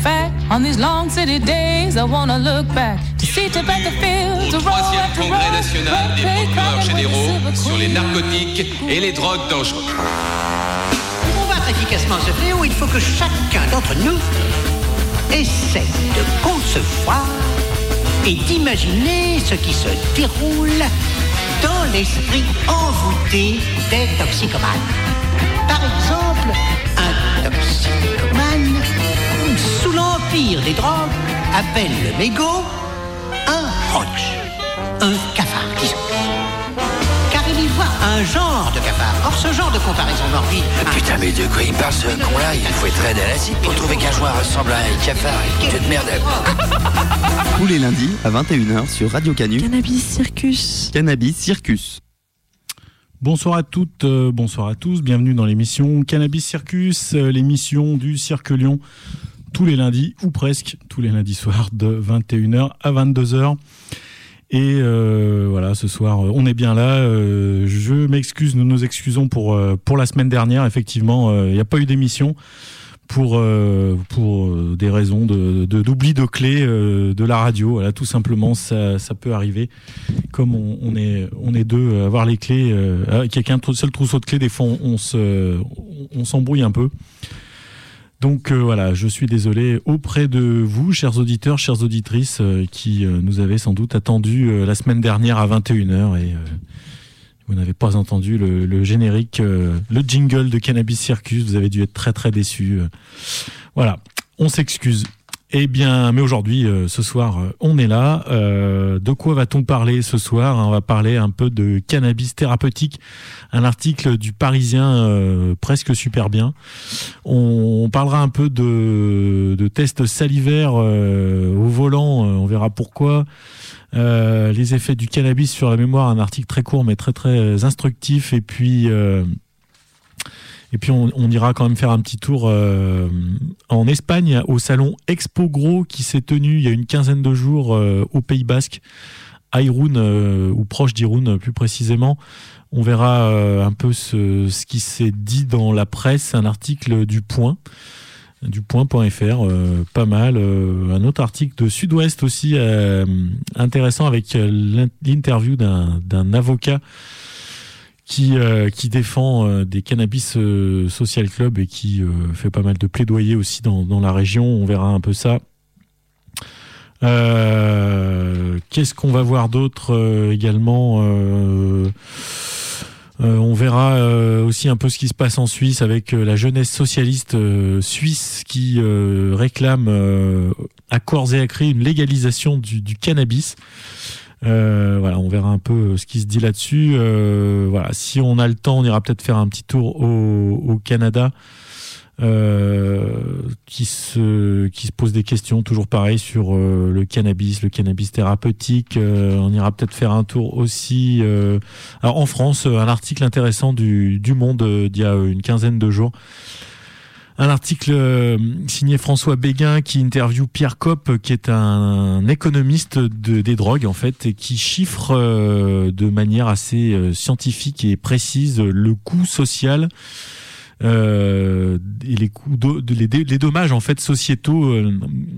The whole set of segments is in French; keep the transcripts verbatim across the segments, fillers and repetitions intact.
fact, on these long city days, I wanna look back to see tobacco fields, Au troisième congrès national des procureurs généraux sur les narcotiques et les drogues dangereuses. Pour combattre efficacement ce fléau, il faut que chacun d'entre nous essaie de concevoir et d'imaginer ce qui se déroule dans l'esprit envoûté des toxicomanes. Par exemple, un toxicomane sous l'empire des drogues appelle le mégot un roach, un cafard, disons. Car il y voit un genre de cafard. Or, ce genre de comparaison morbide... Putain, mais de quoi il parle ce con-là? Il faut être raide à l'acide pour trouver qu'un joueur ressemble à un cafard. Il te merde. Tous les lundis à vingt et une heures sur Radio Canu. Cannabis Circus. Cannabis Circus. Bonsoir à toutes, euh, bonsoir à tous, bienvenue dans l'émission Cannabis Circus, euh, l'émission du Cirque Lyon, tous les lundis, ou presque, tous les lundis soirs de vingt et une heures à vingt-deux heures. Et euh, voilà, ce soir, on est bien là. Euh, je m'excuse, nous nous excusons pour, euh, pour la semaine dernière, effectivement, il euh, n'y a pas eu d'émission. Pour euh, pour des raisons de, de d'oubli de clés euh, de la radio, voilà, tout simplement, ça ça peut arriver. Comme on, on est on est deux à avoir les clés, euh, quelqu'un seul trousseau de clés, des fois on, on se on s'embrouille un peu. Donc euh, voilà, je suis désolé auprès de vous, chers auditeurs, chères auditrices, euh, qui euh, nous avaient sans doute attendu euh, la semaine dernière à vingt et une heures et euh, vous n'avez pas entendu le, le générique, euh, le jingle de Cannabis Circus. Vous avez dû être très très déçus. Euh, voilà, on s'excuse. Eh bien, mais aujourd'hui, euh, ce soir, euh, on est là. Euh, de quoi va-t-on parler ce soir? On va parler un peu de cannabis thérapeutique. Un article du Parisien euh, presque super bien. On, on parlera un peu de, de tests salivaires euh, au volant. Euh, on verra pourquoi. Euh, les effets du cannabis sur la mémoire, un article très court mais très très instructif. Et puis euh, et puis on, on ira quand même faire un petit tour euh, en Espagne au salon Expo Gros qui s'est tenu il y a une quinzaine de jours euh, au Pays Basque, à Irún euh, ou proche d'Irún plus précisément. On verra euh, un peu ce, ce qui s'est dit dans la presse, un article du Point. du point point f r, euh, pas mal. Euh, un autre article de Sud-Ouest aussi euh, intéressant avec euh, l'interview d'un, d'un avocat qui euh, qui défend euh, des cannabis euh, social club et qui euh, fait pas mal de plaidoyer aussi dans dans la région. On verra un peu ça. Euh, qu'est-ce qu'on va voir d'autre euh, également euh, Euh, on verra euh, aussi un peu ce qui se passe en Suisse avec euh, la jeunesse socialiste euh, suisse qui euh, réclame euh, à corps et à cri une légalisation du, du cannabis. Euh, voilà, on verra un peu ce qui se dit là-dessus. Euh, voilà, si on a le temps, on ira peut-être faire un petit tour au, au Canada. Euh, qui se qui se pose des questions toujours pareil sur euh, le cannabis, le cannabis thérapeutique. Euh, on ira peut-être faire un tour aussi. Euh, alors en France, un article intéressant du du Monde euh, d'il y a une quinzaine de jours. Un article euh, signé François Béguin qui interviewe Pierre Kopp, qui est un, un économiste de, des drogues en fait, et qui chiffre euh, de manière assez euh, scientifique et précise le coût social. Euh, et les coûts de, de, les, les dommages en fait sociétaux euh,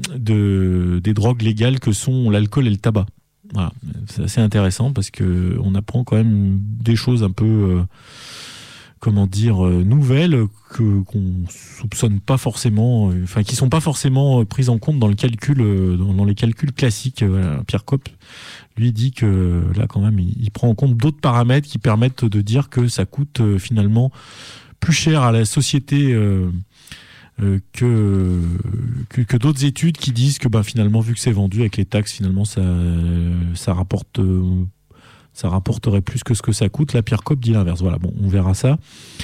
de des drogues légales que sont l'alcool et le tabac. Voilà, c'est assez intéressant parce que on apprend quand même des choses un peu euh, comment dire euh, nouvelles que qu'on soupçonne pas forcément, euh, enfin qui sont pas forcément prises en compte dans le calcul euh, dans, dans les calculs classiques. Voilà, Pierre Kopp lui dit que là quand même il, il prend en compte d'autres paramètres qui permettent de dire que ça coûte euh, finalement plus cher à la société euh, euh, que, que que d'autres études qui disent que ben finalement vu que c'est vendu avec les taxes finalement ça euh, ça rapporte euh, ça rapporterait plus que ce que ça coûte. La Pierre Kopp dit l'inverse. Voilà, bon, on verra ça.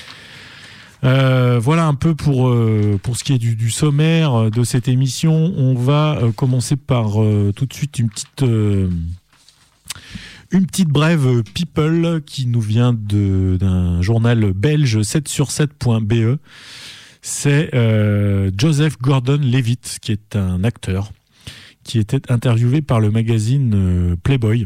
Euh, voilà un peu pour euh, pour ce qui est du, du sommaire de cette émission. On va euh, commencer par euh, tout de suite une petite euh, Une petite brève People qui nous vient de, d'un journal belge sept sur sept point b e. C'est euh, Joseph Gordon-Levitt, qui est un acteur, qui était interviewé par le magazine euh, Playboy.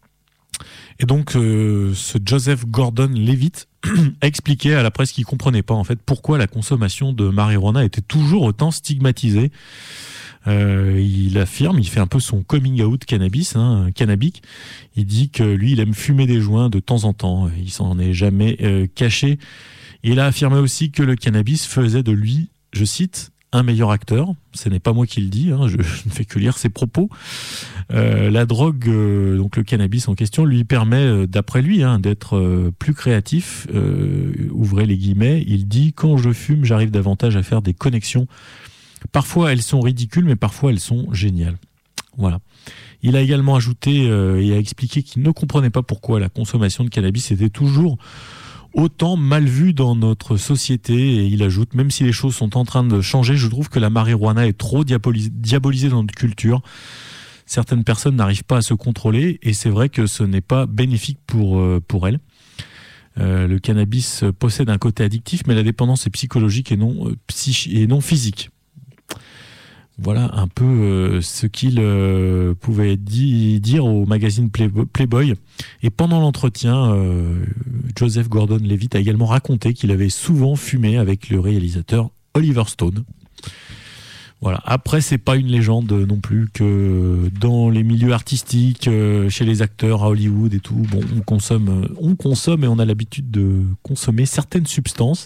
Et donc, euh, ce Joseph Gordon-Levitt a expliqué à la presse qu'il comprenait pas en fait pourquoi la consommation de marijuana était toujours autant stigmatisée. Euh, il affirme, il fait un peu son coming out cannabis, hein, cannabique. Il dit que lui, il aime fumer des joints de temps en temps. Il s'en est jamais euh, caché. Il a affirmé aussi que le cannabis faisait de lui, je cite, un meilleur acteur. Ce n'est pas moi qui le dis, hein, je, je ne fais que lire ses propos. Euh, la drogue, euh, donc le cannabis en question, lui permet, euh, d'après lui, hein, d'être euh, plus créatif. Euh, ouvrez les guillemets. Il dit « Quand je fume, j'arrive davantage à faire des connexions. Parfois, elles sont ridicules, mais parfois, elles sont géniales. » Voilà. Il a également ajouté euh, et a expliqué qu'il ne comprenait pas pourquoi la consommation de cannabis était toujours autant mal vue dans notre société. Et il ajoute, même si les choses sont en train de changer, je trouve que la marijuana est trop diabolis- diabolisée dans notre culture. Certaines personnes n'arrivent pas à se contrôler et c'est vrai que ce n'est pas bénéfique pour, euh, pour elles. Euh, le cannabis possède un côté addictif, mais la dépendance est psychologique et non, euh, psychi- et non physique. Voilà un peu euh, ce qu'il euh, pouvait di- dire au magazine Playboy. Playboy. Et pendant l'entretien, euh, Joseph Gordon-Levitt a également raconté qu'il avait souvent fumé avec le réalisateur Oliver Stone. Voilà. Après, c'est pas une légende non plus que dans les milieux artistiques, euh, chez les acteurs à Hollywood et tout, bon, on consomme, on consomme et on a l'habitude de consommer certaines substances.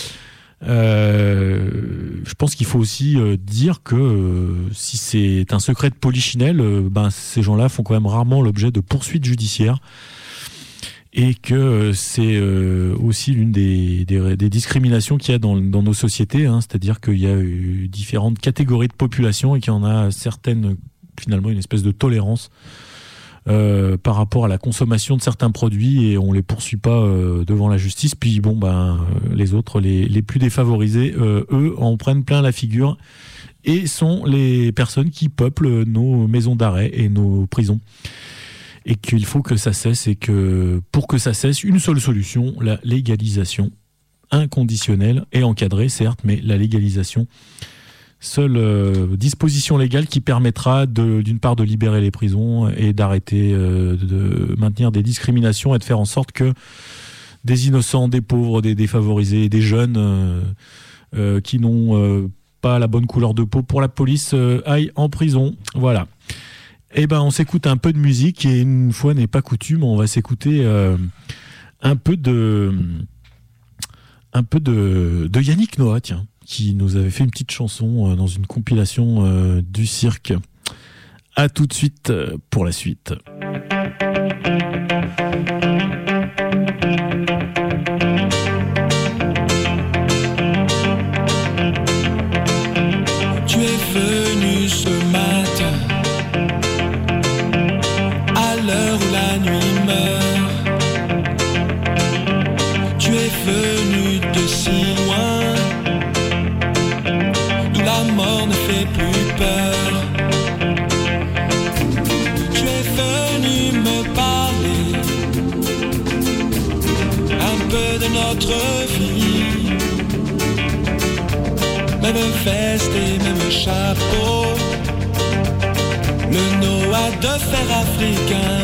Euh, je pense qu'il faut aussi euh, dire que euh, si c'est un secret de polichinelle, euh, ben ces gens-là font quand même rarement l'objet de poursuites judiciaires et que euh, c'est euh, aussi l'une des, des, des discriminations qu'il y a dans, dans nos sociétés, hein, c'est-à-dire qu'il y a eu différentes catégories de population et qu'il y en a certaines, finalement, une espèce de tolérance Euh, par rapport à la consommation de certains produits et on les poursuit pas euh, devant la justice. Puis bon, ben euh, les autres, les, les plus défavorisés, euh, eux, en prennent plein la figure et sont les personnes qui peuplent nos maisons d'arrêt et nos prisons. Et qu'il faut que ça cesse et que pour que ça cesse, une seule solution, la légalisation inconditionnelle et encadrée, certes, mais la légalisation. Seule euh, disposition légale qui permettra de, d'une part de libérer les prisons et d'arrêter euh, de maintenir des discriminations et de faire en sorte que des innocents, des pauvres, des défavorisés, des jeunes euh, euh, qui n'ont euh, pas la bonne couleur de peau pour la police euh, aillent en prison. Voilà. Et ben on s'écoute un peu de musique et une fois n'est pas coutume, on va s'écouter euh, un peu de un peu de, de Yannick Noah, tiens, qui nous avait fait une petite chanson dans une compilation euh, du cirque. À tout de suite pour la suite. Tu es venu ce matin, à l'heure où la nuit meurt. Tu es venu de si loin, la mort ne fait plus peur. Tu es venu me parler un peu de notre vie, même veste et même chapeau, le Noah de fer africain.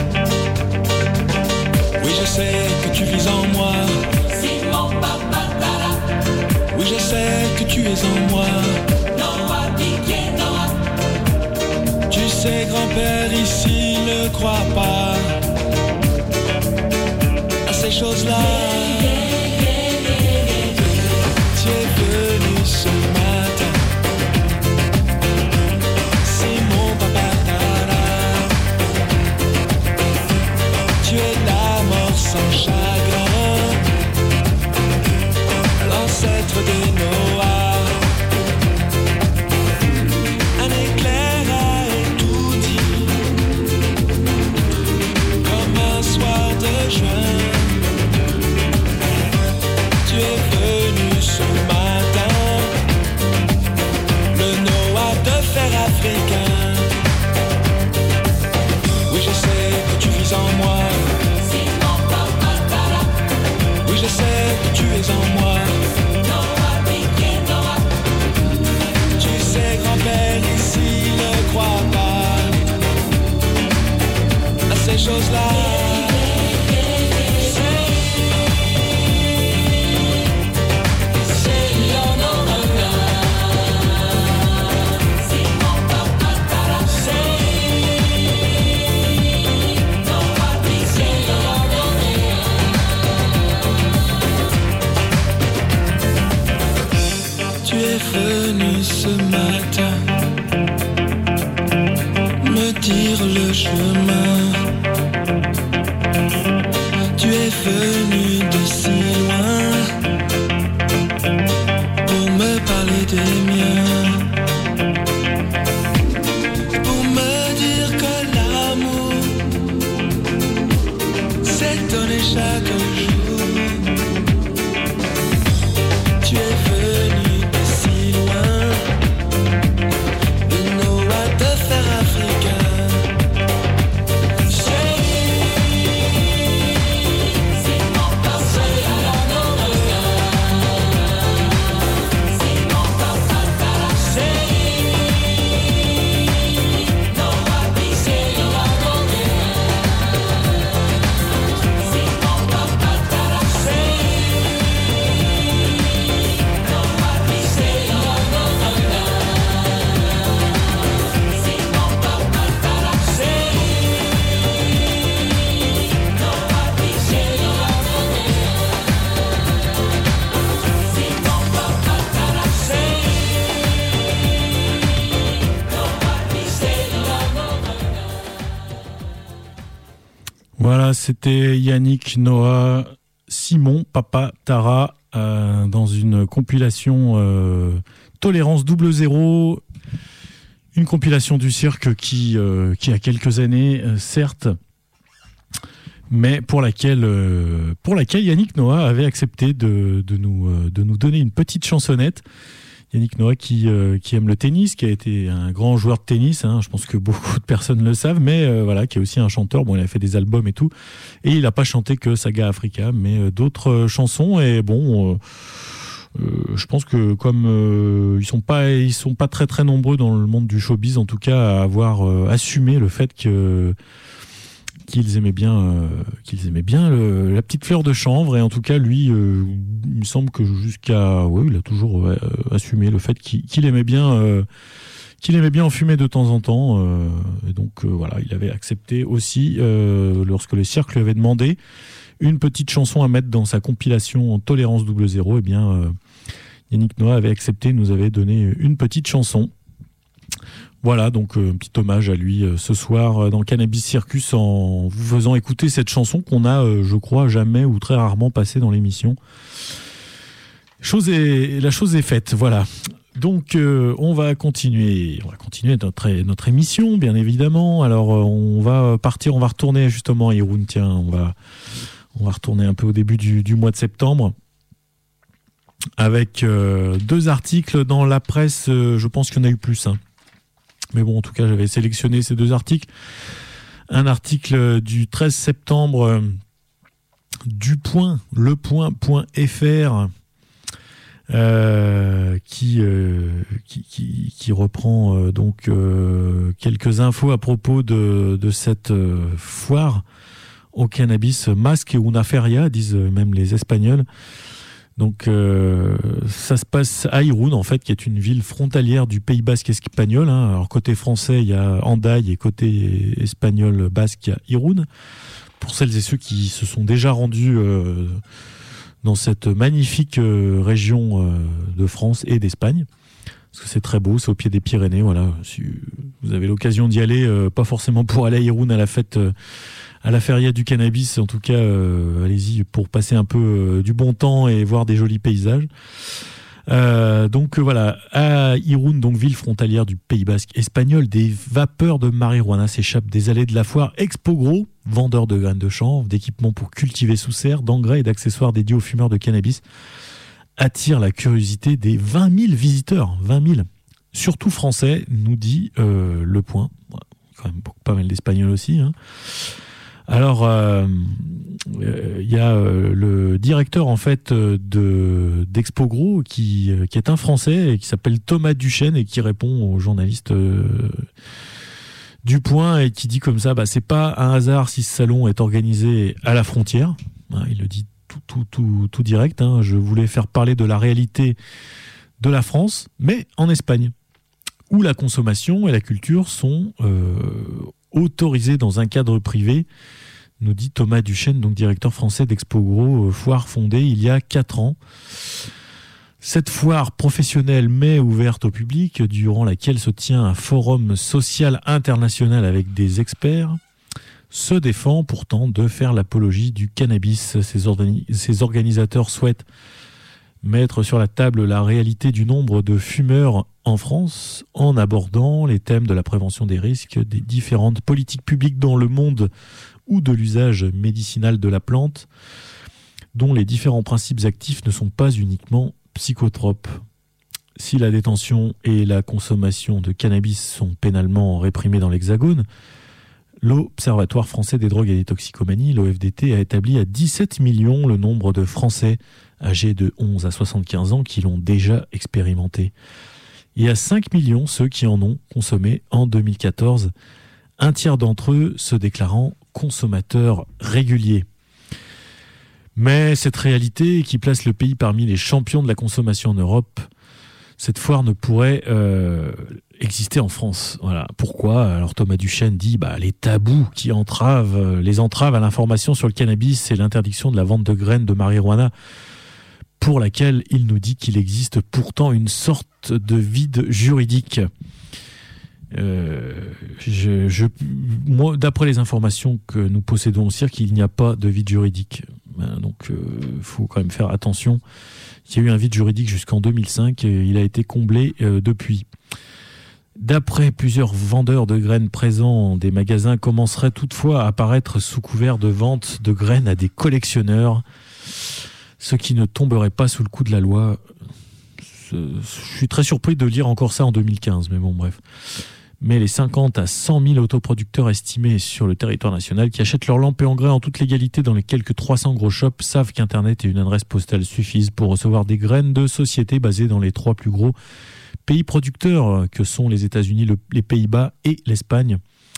Oui, je sais que tu vis en moi, Simon Papatala. Oui, je sais que tu es en moi, Noah Didier Noah. Tu sais, grand-père ici ne croit pas à ces choses-là. Tu es venu ce matin, Simon Papatala. Tu es la mort sans chagrin, l'ancêtre des Noah. Un éclair a tout dit, comme un soir de juin. Voilà, c'était Yannick Noah, Simon, Papa, Tara, euh, dans une compilation euh, Tolérance double zéro, une compilation du cirque qui, euh, qui a quelques années, euh, certes, mais pour laquelle, euh, pour laquelle Yannick Noah avait accepté de, de, nous, euh, de nous donner une petite chansonnette. Yannick Noah qui, euh, qui aime le tennis, qui a été un grand joueur de tennis, hein, je pense que beaucoup de personnes le savent, mais euh, voilà, qui est aussi un chanteur. Bon, il a fait des albums et tout, et il n'a pas chanté que Saga Africa, mais euh, d'autres euh, chansons. Et bon, euh, euh, je pense que comme euh, ils sont pas, ils sont pas très très nombreux dans le monde du showbiz, en tout cas, à avoir euh, assumé le fait que qu'ils aimaient bien, euh, qu'ils aimaient bien le, la petite fleur de chanvre. Et en tout cas, lui, euh, il me semble que jusqu'à, ouais, il a toujours euh, assumé le fait qu'il, qu'il aimait bien, euh, qu'il aimait bien en fumer de temps en temps. Euh, et donc euh, voilà, il avait accepté aussi, euh, lorsque le cirque lui avait demandé une petite chanson à mettre dans sa compilation en Tolérance double zéro. Et bien, euh, Yannick Noah avait accepté, nous avait donné une petite chanson. Voilà, donc euh, un petit hommage à lui euh, ce soir euh, dans le Cannabis Circus en vous faisant écouter cette chanson qu'on a, euh, je crois, jamais ou très rarement passée dans l'émission. Chose est, la chose est faite, voilà. Donc euh, on va continuer, on va continuer notre notre émission, bien évidemment. Alors euh, on va partir, on va retourner justement à Irun. Tiens, on va on va retourner un peu au début du, du mois de septembre. Avec euh, deux articles dans la presse, euh, je pense qu'il y en a eu plus, hein. Mais bon, en tout cas, j'avais sélectionné ces deux articles. Un article du treize septembre euh, du Point, le point point f r, euh, qui, euh, qui, qui, qui reprend euh, donc euh, quelques infos à propos de, de cette euh, foire au cannabis, Masque una feria, disent même les Espagnols. Donc euh, ça se passe à Irun, en fait, qui est une ville frontalière du Pays Basque espagnol, hein. Alors côté français, il y a Hendaye, et côté espagnol basque, il y a Irun. Pour celles et ceux qui se sont déjà rendus euh, dans cette magnifique euh, région euh, de France et d'Espagne, parce que c'est très beau, c'est au pied des Pyrénées. Voilà, si vous avez l'occasion d'y aller, euh, pas forcément pour aller à Irun à la fête. Euh, à la feria du cannabis, en tout cas, euh, allez-y pour passer un peu euh, du bon temps et voir des jolis paysages. Euh, donc euh, voilà, à Irun, donc ville frontalière du Pays Basque espagnol, des vapeurs de marijuana s'échappent des allées de la foire Expogro, vendeurs de graines de chanvre, d'équipements pour cultiver sous serre, d'engrais et d'accessoires dédiés aux fumeurs de cannabis, attirent la curiosité des vingt mille visiteurs, vingt mille, surtout français, nous dit euh, Le Point. Ouais, quand même pas mal d'Espagnols aussi, hein. Alors, il euh, euh, y a euh, le directeur en fait de d'Expogro qui qui est un Français et qui s'appelle Thomas Duchesne et qui répond aux journalistes euh, du Point et qui dit comme ça, bah c'est pas un hasard si ce salon est organisé à la frontière. Hein, il le dit tout tout tout tout direct. Hein, je voulais faire parler de la réalité de la France, mais en Espagne, où la consommation et la culture sont euh, autorisé dans un cadre privé, nous dit Thomas Duchesne, donc directeur français d'Expogro, foire fondée il y a quatre ans. Cette foire professionnelle mais ouverte au public, durant laquelle se tient un forum social international avec des experts, se défend pourtant de faire l'apologie du cannabis. Ces, organi- ces organisateurs souhaitent mettre sur la table la réalité du nombre de fumeurs en France en abordant les thèmes de la prévention des risques, des différentes politiques publiques dans le monde ou de l'usage médicinal de la plante, dont les différents principes actifs ne sont pas uniquement psychotropes. Si la détention et la consommation de cannabis sont pénalement réprimées dans l'Hexagone, l'Observatoire français des drogues et des toxicomanies, l'O F D T, a établi à dix-sept millions le nombre de Français âgés de onze à soixante-quinze ans qui l'ont déjà expérimenté. Et à cinq millions ceux qui en ont consommé en deux mille quatorze, un tiers d'entre eux se déclarant consommateurs réguliers. Mais cette réalité qui place le pays parmi les champions de la consommation en Europe, cette foire ne pourrait euh, exister en France. Voilà. Pourquoi ? Alors Thomas Duchesne dit bah, les tabous qui entravent, les entravent à l'information sur le cannabis et l'interdiction de la vente de graines de marijuana, pour laquelle il nous dit qu'il existe pourtant une sorte de vide juridique. Euh, je, je, moi, d'après les informations que nous possédons au cirque, il n'y a pas de vide juridique. Donc, il euh, faut quand même faire attention. Il y a eu un vide juridique jusqu'en deux mille cinq et il a été comblé euh, depuis. D'après plusieurs vendeurs de graines présents, des magasins commenceraient toutefois à apparaître sous couvert de vente de graines à des collectionneurs, ce qui ne tomberait pas sous le coup de la loi. Je suis très surpris de lire encore ça en deux mille quinze, mais bon, bref. Mais les cinquante à cent mille autoproducteurs estimés sur le territoire national qui achètent leurs lampes et engrais en toute légalité dans les quelques trois cents gros shops savent qu'Internet et une adresse postale suffisent pour recevoir des graines de sociétés basées dans les trois plus gros pays producteurs que sont les États-Unis, le, les Pays-Bas et l'Espagne.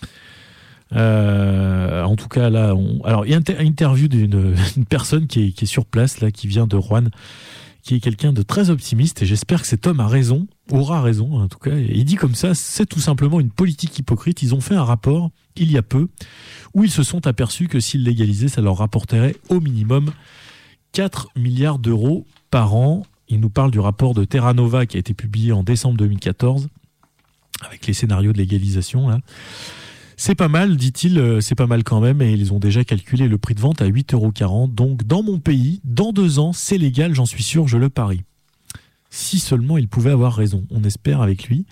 Euh, en tout cas, là, on... alors il y a une interview d'une une personne qui est, qui est sur place, là, qui vient de Rouen, qui est quelqu'un de très optimiste, et j'espère que cet homme a raison, aura raison en tout cas. Et il dit comme ça, c'est tout simplement une politique hypocrite. Ils ont fait un rapport, il y a peu, où ils se sont aperçus que s'ils légalisaient, ça leur rapporterait au minimum quatre milliards d'euros par an. Il nous parle du rapport de Terra Nova qui a été publié en décembre deux mille quatorze, avec les scénarios de légalisation, là. C'est pas mal, dit-il, c'est pas mal quand même, et ils ont déjà calculé le prix de vente à huit euros quarante. Donc, dans mon pays, dans deux ans, c'est légal, j'en suis sûr, je le parie. Si seulement il pouvait avoir raison, on espère avec lui.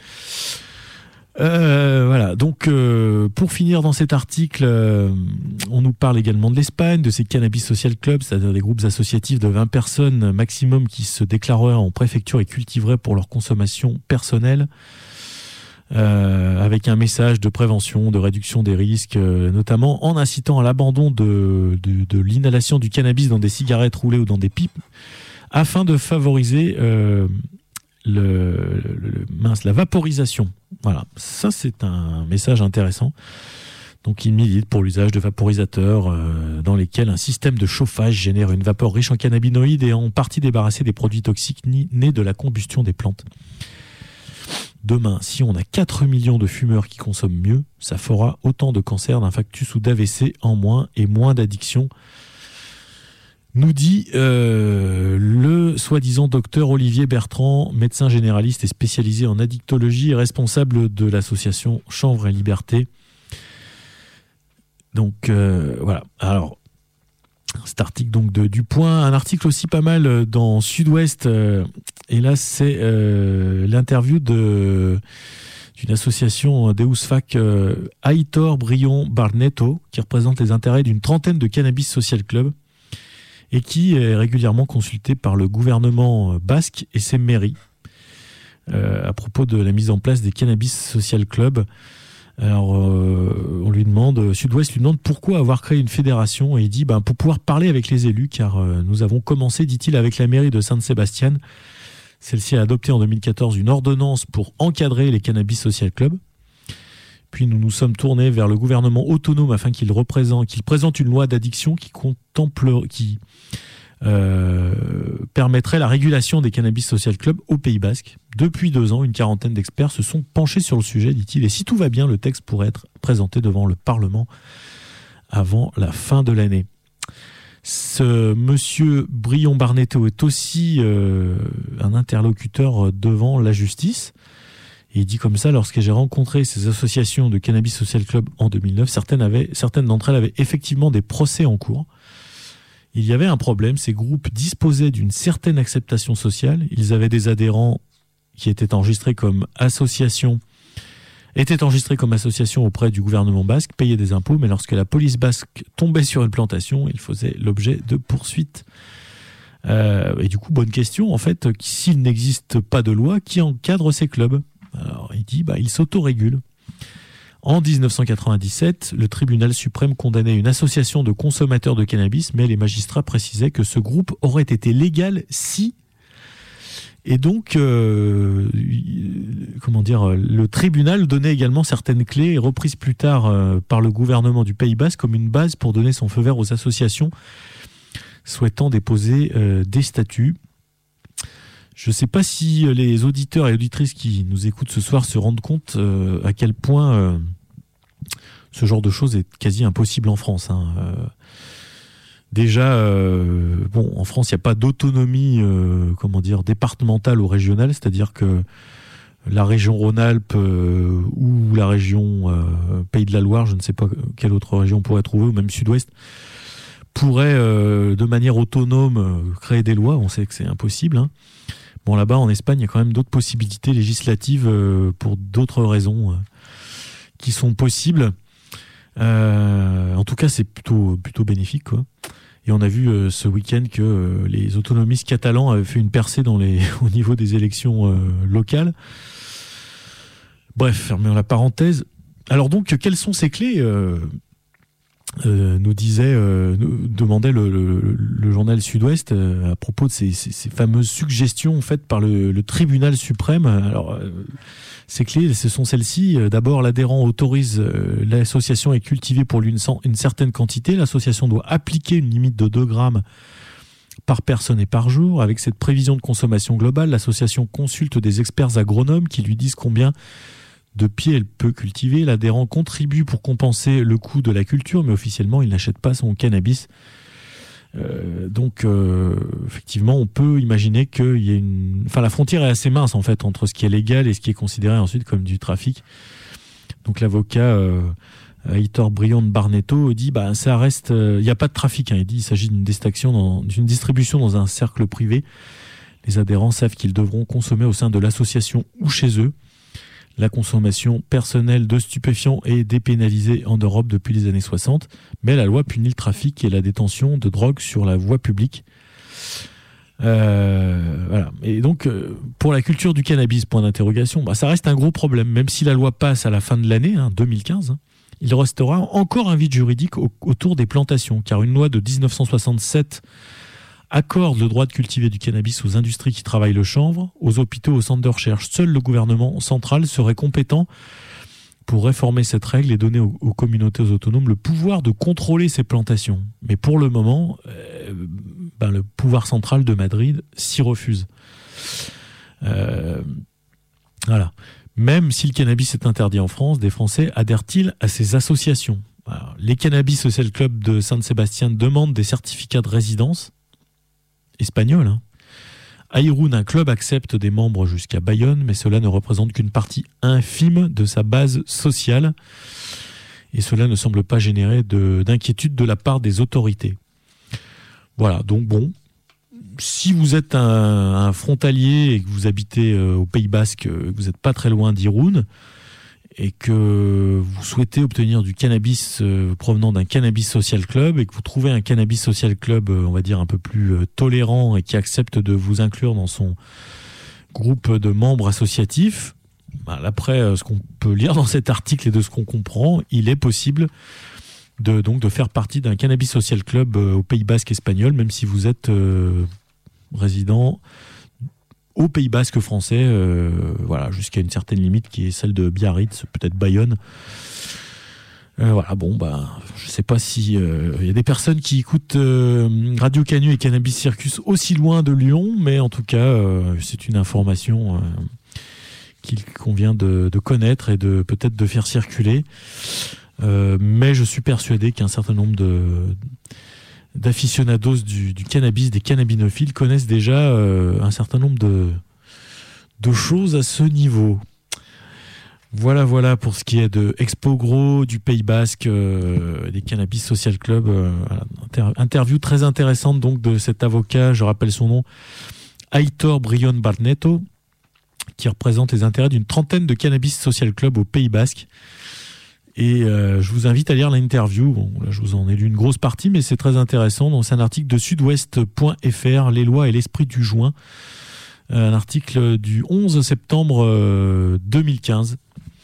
Euh, voilà, donc euh, pour finir dans cet article, euh, on nous parle également de l'Espagne, de ces cannabis social clubs, c'est-à-dire des groupes associatifs de vingt personnes maximum qui se déclareraient en préfecture et cultiveraient pour leur consommation personnelle. Euh, avec un message de prévention, de réduction des risques, euh, notamment en incitant à l'abandon de, de, de l'inhalation du cannabis dans des cigarettes roulées ou dans des pipes, afin de favoriser euh, le, le, le, mince, la vaporisation. Voilà, ça c'est un message intéressant. Donc il milite pour l'usage de vaporisateurs euh, dans lesquels un système de chauffage génère une vapeur riche en cannabinoïdes et en partie débarrassée des produits toxiques nés de la combustion des plantes. Demain, si on a quatre millions de fumeurs qui consomment mieux, ça fera autant de cancers, d'infarctus ou d'A V C en moins et moins d'addictions, nous dit euh, le soi-disant docteur Olivier Bertrand, médecin généraliste et spécialisé en addictologie et responsable de l'association Chanvre et Liberté. Donc euh, voilà, alors cet article donc de Du Point, un article aussi pas mal dans Sud-Ouest, euh, et là c'est euh, l'interview de d'une association Deus Fac, euh, Aitor Brion Barneto, qui représente les intérêts d'une trentaine de cannabis social clubs et qui est régulièrement consulté par le gouvernement basque et ses mairies euh, à propos de la mise en place des cannabis social clubs. Alors, euh, on lui demande, Sud-Ouest lui demande pourquoi avoir créé une fédération, et il dit ben, pour pouvoir parler avec les élus, car euh, nous avons commencé, dit-il, avec la mairie de Saint-Sébastien. Celle-ci a adopté en deux mille quatorze une ordonnance pour encadrer les cannabis social clubs. Puis nous nous sommes tournés vers le gouvernement autonome afin qu'il représente, qu'il présente une loi d'addiction qui contemple, qui euh, permettrait la régulation des cannabis social clubs au Pays Basque. Depuis deux ans, une quarantaine d'experts se sont penchés sur le sujet, dit-il, et si tout va bien, le texte pourrait être présenté devant le Parlement avant la fin de l'année. Ce monsieur Brion Barneto est aussi euh, un interlocuteur devant la justice. Et il dit comme ça, lorsque j'ai rencontré ces associations de cannabis social club en deux mille neuf, certaines, avaient, certaines d'entre elles avaient effectivement des procès en cours. Il y avait un problème, ces groupes disposaient d'une certaine acceptation sociale, ils avaient des adhérents qui étaient enregistrés comme association, étaient enregistrés comme association auprès du gouvernement basque, payaient des impôts, mais lorsque la police basque tombait sur une plantation, ils faisaient l'objet de poursuites. Euh, et du coup, bonne question, en fait, s'il n'existe pas de loi, qui encadre ces clubs ? Alors, il dit, bah, ils s'autorégulent. En dix-neuf cent quatre-vingt-dix-sept, le tribunal suprême condamnait une association de consommateurs de cannabis, mais les magistrats précisaient que ce groupe aurait été légal si... Et donc, euh, comment dire, le tribunal donnait également certaines clés, reprises plus tard euh, par le gouvernement du Pays Basque comme une base pour donner son feu vert aux associations souhaitant déposer euh, des statuts. Je ne sais pas si les auditeurs et auditrices qui nous écoutent ce soir se rendent compte euh, à quel point euh, ce genre de choses est quasi impossible en France. Hein. Euh, déjà, euh, bon, en France, il n'y a pas d'autonomie, euh, comment dire, départementale ou régionale, c'est-à-dire que la région Rhône-Alpes euh, ou la région euh, Pays de la Loire, je ne sais pas quelle autre région on pourrait trouver, ou même Sud-Ouest, pourrait euh, de manière autonome euh, créer des lois. On sait que c'est impossible. Hein. Bon, là-bas, en Espagne, il y a quand même d'autres possibilités législatives euh, pour d'autres raisons euh, qui sont possibles. Euh, en tout cas, c'est plutôt, plutôt bénéfique, quoi. Et on a vu euh, ce week-end que euh, les autonomistes catalans avaient fait une percée dans les, au niveau des élections euh, locales. Bref, fermons la parenthèse. Alors donc, quelles sont ces clés euh, euh, nous disait, euh, nous demandait le, le, le journal Sud-Ouest euh, à propos de ces, ces, ces fameuses suggestions faites par le, le tribunal suprême. Alors, euh, ces clés, ce sont celles-ci. D'abord, l'adhérent autorise euh, l'association est cultivée pour une, une certaine quantité. L'association doit appliquer une limite de deux grammes par personne et par jour. Avec cette prévision de consommation globale, l'association consulte des experts agronomes qui lui disent combien de pieds elle peut cultiver. L'adhérent contribue pour compenser le coût de la culture, mais officiellement, il n'achète pas son cannabis. Euh, donc, euh, effectivement, on peut imaginer qu'il y a une... Enfin, la frontière est assez mince, en fait, entre ce qui est légal et ce qui est considéré ensuite comme du trafic. Donc, l'avocat euh, Aitor Brion Barneto dit bah, ça reste... Il euh, n'y a pas de trafic. Hein. Il dit il s'agit d'une distraction dans, d'une distribution dans un cercle privé. Les adhérents savent qu'ils devront consommer au sein de l'association ou chez eux. La consommation personnelle de stupéfiants est dépénalisée en Europe depuis les années soixante, mais la loi punit le trafic et la détention de drogue sur la voie publique. Euh, voilà. Et donc, euh, pour la culture du cannabis, point d'interrogation, bah, ça reste un gros problème. Même si la loi passe à la fin de l'année, hein, deux mille quinze, hein, il restera encore un vide juridique au- autour des plantations, car une loi de dix-neuf cent soixante-sept accorde le droit de cultiver du cannabis aux industries qui travaillent le chanvre, aux hôpitaux, aux centres de recherche. Seul le gouvernement central serait compétent pour réformer cette règle et donner aux, aux communautés autonomes le pouvoir de contrôler ces plantations. Mais pour le moment, euh, ben le pouvoir central de Madrid s'y refuse. Euh, voilà. Même si le cannabis est interdit en France, des Français adhèrent-ils à ces associations ? Alors, les Cannabis Social Club de Saint-Sébastien demandent des certificats de résidence espagnol. Hein. À Irún, un club accepte des membres jusqu'à Bayonne, mais cela ne représente qu'une partie infime de sa base sociale. Et cela ne semble pas générer de, d'inquiétude de la part des autorités. Voilà, donc bon, si vous êtes un, un frontalier et que vous habitez euh, au Pays Basque, euh, vous n'êtes pas très loin d'Irún, et que vous souhaitez obtenir du cannabis euh, provenant d'un Cannabis Social Club et que vous trouvez un Cannabis Social Club, euh, on va dire, un peu plus euh, tolérant et qui accepte de vous inclure dans son groupe de membres associatifs, bah, après euh, ce qu'on peut lire dans cet article et de ce qu'on comprend, il est possible de, donc, de faire partie d'un Cannabis Social Club euh, au Pays Basque espagnol, même si vous êtes euh, résident au Pays Basque français, euh, voilà, jusqu'à une certaine limite qui est celle de Biarritz, peut-être Bayonne. Euh, voilà, bon, bah, je sais pas si il euh, y a des personnes qui écoutent euh, Radio Canu et Cannabis Circus aussi loin de Lyon, mais en tout cas, euh, c'est une information euh, qu'il convient de, de connaître et de peut-être de faire circuler. Euh, mais je suis persuadé qu'un certain nombre de d'aficionados du, du cannabis, des cannabinophiles, connaissent déjà euh, un certain nombre de, de choses à ce niveau. Voilà, voilà pour ce qui est de Expo Gros, du Pays Basque, euh, des Cannabis Social Club. Euh, inter- interview très intéressante donc de cet avocat, je rappelle son nom, Aitor Brion Barneto, qui représente les intérêts d'une trentaine de Cannabis Social Club au Pays Basque. Et euh, je vous invite à lire l'interview. Bon, là, je vous en ai lu une grosse partie, mais c'est très intéressant. Donc, c'est un article de sudouest point f r, Les lois et l'esprit du joint. Euh, un article du onze septembre euh, deux mille quinze.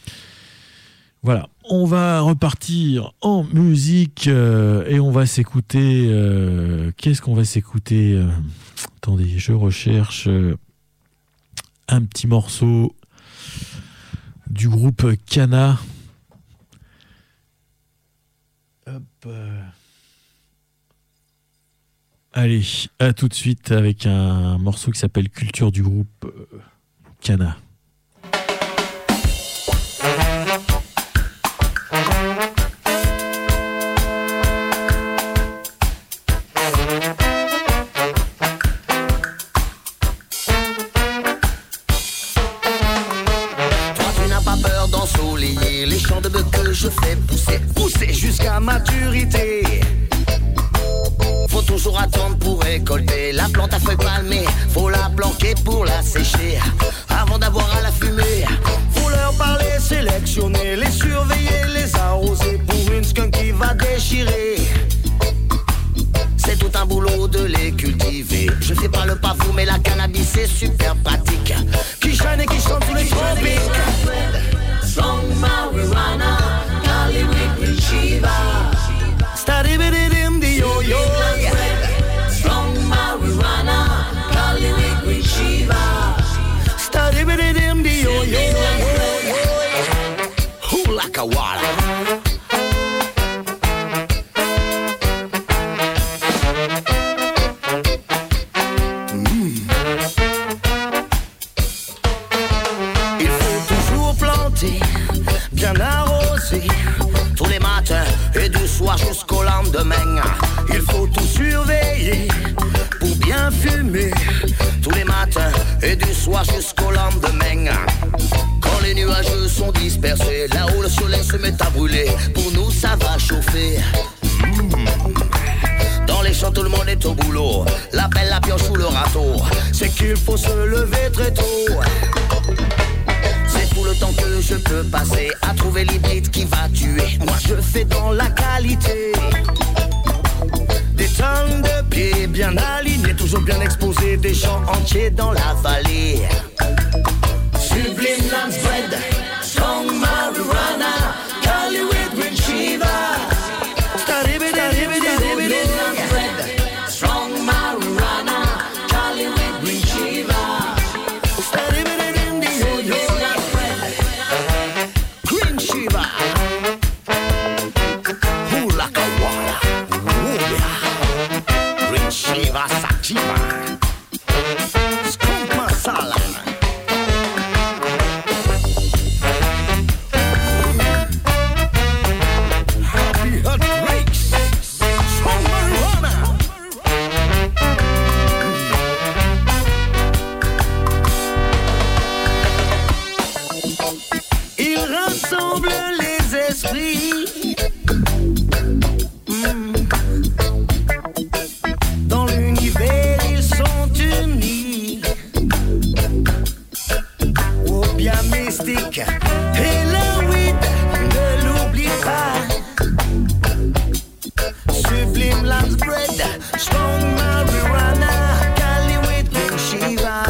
Voilà. On va repartir en musique euh, et on va s'écouter... Euh, qu'est-ce qu'on va s'écouter euh, Attendez, je recherche euh, un petit morceau du groupe Cana. Hop. Euh... Allez, à tout de suite avec un morceau qui s'appelle Culture du groupe euh, Cana. surveiller les champs de bœufs que je fais pousser, pousser jusqu'à maturité. Faut toujours attendre pour récolter la plante à feuilles palmées. Faut la planquer pour la sécher avant d'avoir à la fumer. Faut leur parler, sélectionner, les surveiller, les arroser pour une skunk qui va déchirer. C'est tout un boulot de les cultiver. Je fais pas le pas fou, mais la cannabis c'est super pratique. Qui shine et qui chante sous les tropiques. Strong marijuana, Cali with Shiva. Stadibididim di yo yo. Strong marijuana, Cali with Shiva. Stadibididim di yo yo. Hula kawala. Bien arrosé tous les matins et du soir jusqu'au lendemain. Il faut tout surveiller pour bien fumer tous les matins et du soir jusqu'au lendemain. Quand les nuages sont dispersés, là-haut le soleil se met à brûler. Pour nous ça va chauffer. Mmh. Dans les champs tout le monde est au boulot. La pelle, la pioche ou le râteau. C'est qu'il faut se lever très tôt. Tout le temps que je peux passer à trouver l'hybride qui va tuer. Moi je fais dans la qualité. Des tonnes de pieds bien alignés, toujours bien exposés, des champs entiers dans la vallée. Sublime Lands Bread, strong marijuana, Cali with green Shiva. Strong marijuana, Cali with green Shiva. Shiva Sativa Skunk Masala. Happy Hot Breaks Strong Marijuana. Il rassemble les esprits. Ils sont unis au bien mystique. Et le weed, ne l'oublie pas. Sublime Lands Bread, strong marijuana, Cali with green Shiva.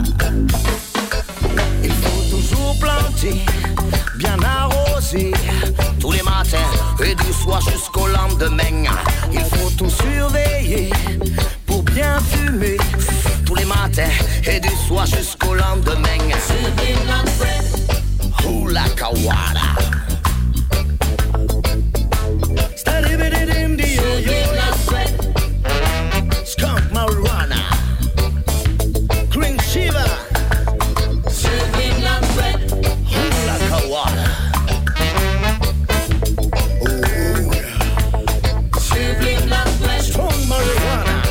Il faut toujours planter, bien arroser, tous les matins et du soir jusqu'au lendemain. Il faut tout surveiller pour bien fumer tous les matins et du soir jusqu'au lendemain. Hula Kawada. Stadibididim di yo yo. Skunk marijuana, green Shiva. Hula Kawada. Strong marijuana.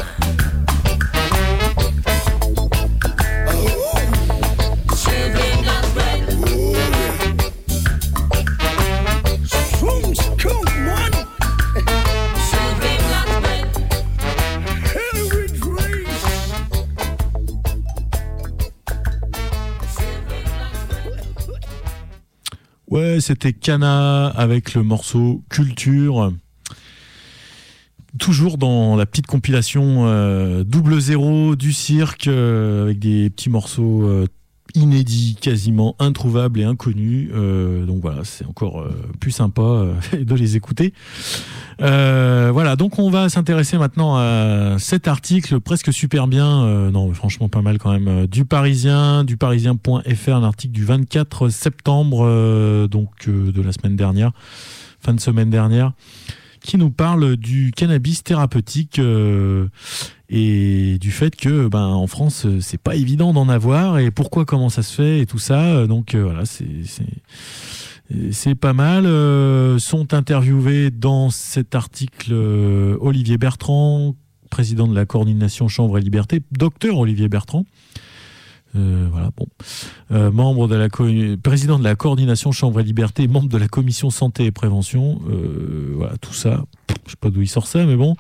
Ouais, c'était Kana avec le morceau Culture. Toujours dans la petite compilation euh, double zéro du cirque, euh, avec des petits morceaux euh, inédits, quasiment introuvables et inconnus. Euh, donc voilà, c'est encore euh, plus sympa euh, de les écouter. Euh, voilà, donc on va s'intéresser maintenant à cet article presque super bien, euh, non franchement pas mal quand même, euh, du Parisien, du parisien point f r, un article du vingt-quatre septembre, euh, donc euh, de la semaine dernière, fin de semaine dernière, qui nous parle du cannabis thérapeutique euh, et du fait que ben en France c'est pas évident d'en avoir, et pourquoi, comment ça se fait et tout ça. Donc euh, voilà, c'est c'est c'est pas mal. Euh, sont interviewés dans cet article euh, Olivier Bertrand, président de la coordination Chambre et Liberté, docteur Olivier Bertrand, Euh, voilà, bon. Euh, membre de la co- président de la coordination Chambre et Liberté, membre de la commission santé et prévention. Euh, voilà, tout ça. Je sais pas d'où il sort ça, mais bon.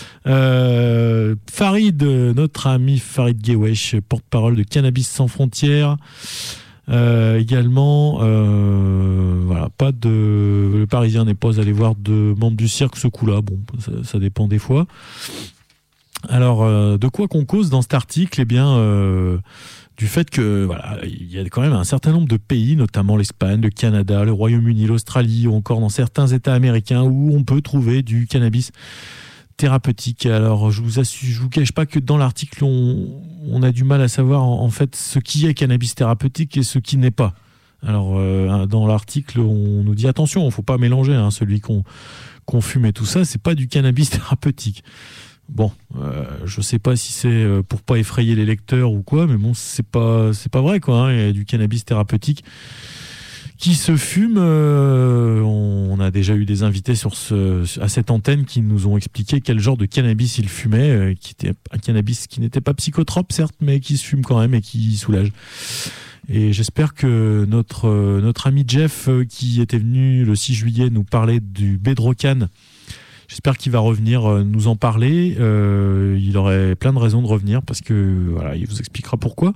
Euh, Farid, notre ami Farid Gewesh, porte-parole de Cannabis sans frontières. Euh, également, euh, voilà, pas de. Le Parisien n'est pas allé voir de membres du cirque ce coup-là. Bon, ça, ça dépend des fois. Alors, euh, de quoi qu'on cause dans cet article ? Eh bien. Euh, du fait que voilà, il y a quand même un certain nombre de pays, notamment l'Espagne, le Canada, le Royaume-Uni, l'Australie, ou encore dans certains États américains où on peut trouver du cannabis thérapeutique. Alors, je vous assure, je vous cache pas que dans l'article, on, on a du mal à savoir en, en fait ce qui est cannabis thérapeutique et ce qui n'est pas. Alors, euh, dans l'article, on nous dit attention, il faut pas mélanger hein, celui qu'on qu'on fume et tout ça, c'est pas du cannabis thérapeutique. Bon, euh, je sais pas si c'est pour pas effrayer les lecteurs ou quoi, mais bon, c'est pas c'est pas vrai quoi. Hein. Il y a du cannabis thérapeutique qui se fume. Euh, on a déjà eu des invités sur ce à cette antenne qui nous ont expliqué quel genre de cannabis ils fumaient, euh, qui était un cannabis qui n'était pas psychotrope certes, mais qui se fume quand même et qui soulage. Et j'espère que notre euh, notre ami Jeff euh, qui était venu le six juillet nous parler du Bedrocan. J'espère qu'il va revenir nous en parler. Euh, il aurait plein de raisons de revenir parce que voilà, il vous expliquera pourquoi.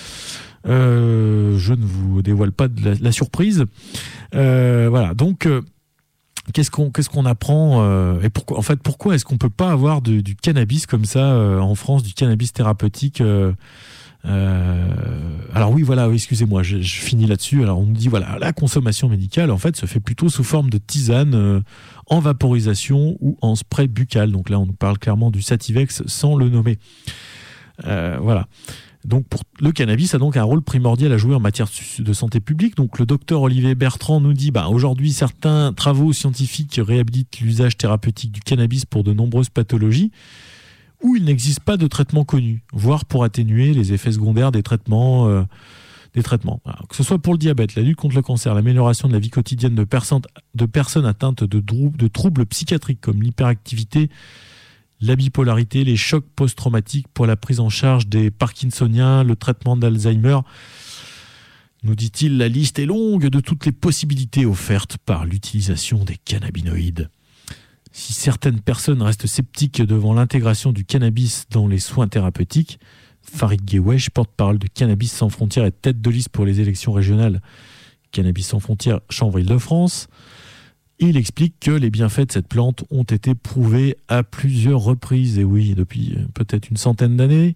Euh, je ne vous dévoile pas de la, la surprise. Euh, voilà. Donc, euh, qu'est-ce qu'on qu'est-ce qu'on apprend euh, et pourquoi en fait pourquoi est-ce qu'on peut pas avoir de, du cannabis comme ça euh, en France, du cannabis thérapeutique euh, Euh, alors oui, voilà, oui, excusez-moi, je, je finis là-dessus. Alors on nous dit voilà, la consommation médicale en fait se fait plutôt sous forme de tisane, euh, en vaporisation ou en spray buccal. Donc là, on nous parle clairement du Sativex sans le nommer. Euh, voilà. Donc pour le cannabis a donc un rôle primordial à jouer en matière de santé publique. Donc le docteur Olivier Bertrand nous dit bah aujourd'hui certains travaux scientifiques réhabilitent l'usage thérapeutique du cannabis pour de nombreuses pathologies où il n'existe pas de traitement connu, voire pour atténuer les effets secondaires des traitements. Euh, des traitements. Alors, que ce soit pour le diabète, la lutte contre le cancer, l'amélioration de la vie quotidienne de personnes, de personnes atteintes de, drou- de troubles psychiatriques comme l'hyperactivité, la bipolarité, les chocs post-traumatiques, pour la prise en charge des Parkinsoniens, le traitement d'Alzheimer. Nous dit-il, la liste est longue de toutes les possibilités offertes par l'utilisation des cannabinoïdes. Si certaines personnes restent sceptiques devant l'intégration du cannabis dans les soins thérapeutiques, Farid Gewesh, porte-parole de Cannabis sans frontières et tête de liste pour les élections régionales Cannabis sans frontières Chambre Île-de-France, il explique que les bienfaits de cette plante ont été prouvés à plusieurs reprises, et oui, depuis peut-être une centaine d'années.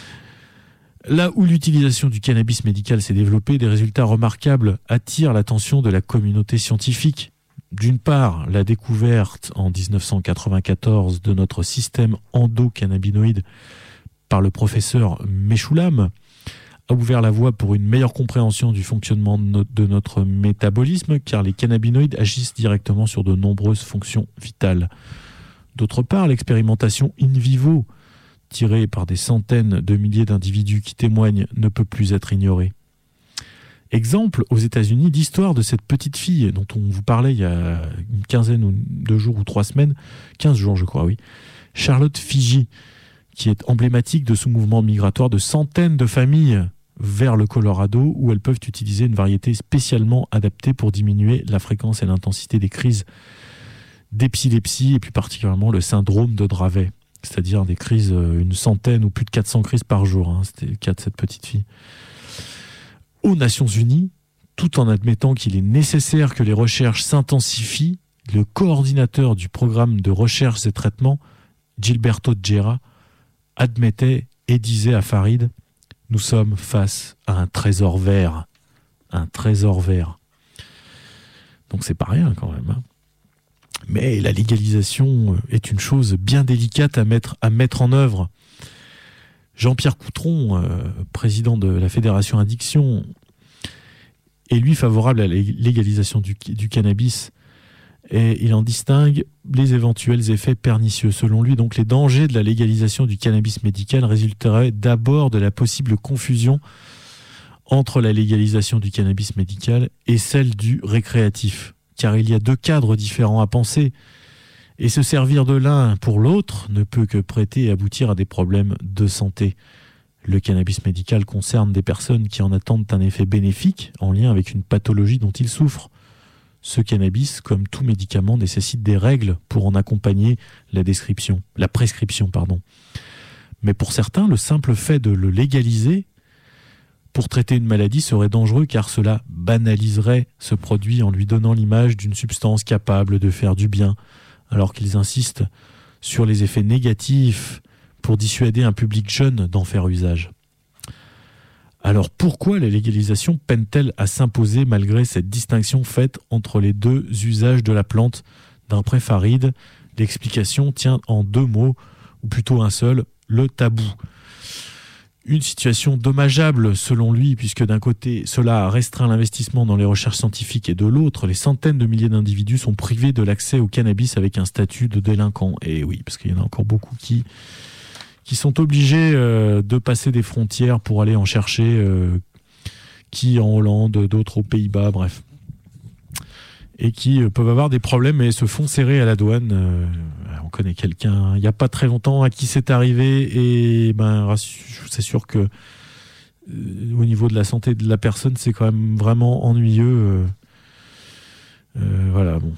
Là où l'utilisation du cannabis médical s'est développée, des résultats remarquables attirent l'attention de la communauté scientifique. D'une part, la découverte en dix-neuf cent quatre-vingt-quatorze de notre système endocannabinoïde par le professeur Mechoulam a ouvert la voie pour une meilleure compréhension du fonctionnement de, no- de notre métabolisme, car les cannabinoïdes agissent directement sur de nombreuses fonctions vitales. D'autre part, l'expérimentation in vivo, tirée par des centaines de milliers d'individus qui témoignent, ne peut plus être ignorée. Exemple, aux États-Unis, d'histoire de cette petite fille dont on vous parlait il y a une quinzaine de jours ou trois semaines, quinze jours je crois, oui, Charlotte Figi, qui est emblématique de ce mouvement migratoire de centaines de familles vers le Colorado, où elles peuvent utiliser une variété spécialement adaptée pour diminuer la fréquence et l'intensité des crises d'épilepsie, et plus particulièrement le syndrome de Dravet, c'est-à-dire des crises, une centaine ou plus de quatre cents crises par jour, hein, c'était le cas de cette petite fille. Aux Nations Unies, tout en admettant qu'il est nécessaire que les recherches s'intensifient, le coordinateur du programme de recherche et traitement, Gilberto Gera, admettait et disait à Farid « Nous sommes face à un trésor vert. » Un trésor vert. Donc c'est pas rien quand même. Hein. Mais la légalisation est une chose bien délicate à mettre, à mettre en œuvre. Jean-Pierre Coutron, euh, président de la Fédération Addiction, est lui favorable à la légalisation du, du cannabis, et il en distingue les éventuels effets pernicieux. Selon lui, donc, les dangers de la légalisation du cannabis médical résulteraient d'abord de la possible confusion entre la légalisation du cannabis médical et celle du récréatif, car il y a deux cadres différents à penser, et se servir de l'un pour l'autre ne peut que prêter et aboutir à des problèmes de santé. Le cannabis médical concerne des personnes qui en attendent un effet bénéfique en lien avec une pathologie dont ils souffrent. Ce cannabis, comme tout médicament, nécessite des règles pour en accompagner la description, la prescription, pardon. Mais pour certains, le simple fait de le légaliser pour traiter une maladie serait dangereux car cela banaliserait ce produit en lui donnant l'image d'une substance capable de faire du bien, alors qu'ils insistent sur les effets négatifs pour dissuader un public jeune d'en faire usage. Alors pourquoi la légalisation peine-t-elle à s'imposer malgré cette distinction faite entre les deux usages de la plante d'après Farid? L'explication tient en deux mots, ou plutôt un seul, le tabou. Une situation dommageable selon lui, puisque d'un côté, cela restreint l'investissement dans les recherches scientifiques et de l'autre, les centaines de milliers d'individus sont privés de l'accès au cannabis avec un statut de délinquant. Et oui, parce qu'il y en a encore beaucoup qui, qui sont obligés euh, de passer des frontières pour aller en chercher, euh, qui en Hollande, d'autres aux Pays-Bas, bref. Et qui euh, peuvent avoir des problèmes et se font serrer à la douane. Euh, on connaît quelqu'un il n'y a pas très longtemps à qui c'est arrivé et ben, c'est sûr que euh, au niveau de la santé de la personne, c'est quand même vraiment ennuyeux. Euh, euh, voilà, bon.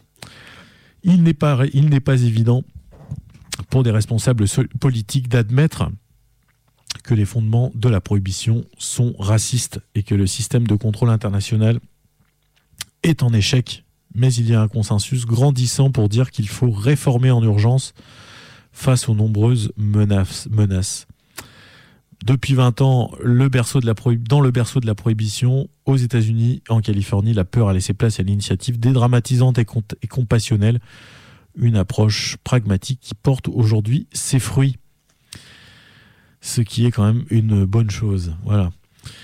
Il n'est pas, il n'est pas évident pour des responsables politiques d'admettre que les fondements de la prohibition sont racistes et que le système de contrôle international est en échec, mais il y a un consensus grandissant pour dire qu'il faut réformer en urgence face aux nombreuses menaces. menaces. Depuis vingt ans, le berceau de la prohib... dans le berceau de la prohibition, aux États-Unis, en Californie, la peur a laissé place à l'initiative dédramatisante et, comp... et compassionnelle, une approche pragmatique qui porte aujourd'hui ses fruits. Ce qui est quand même une bonne chose. Voilà.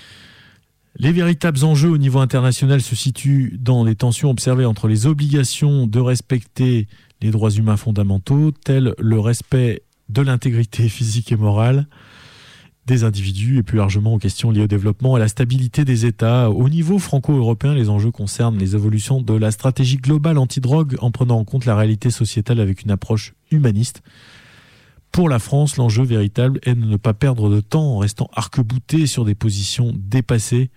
Les véritables enjeux au niveau international se situent dans les tensions observées entre les obligations de respecter les droits humains fondamentaux, tels le respect de l'intégrité physique et morale des individus et plus largement aux questions liées au développement et à la stabilité des États. Au niveau franco-européen, les enjeux concernent les évolutions de la stratégie globale antidrogue en prenant en compte la réalité sociétale avec une approche humaniste. Pour la France, l'enjeu véritable est de ne pas perdre de temps en restant arc-bouté sur des positions dépassées,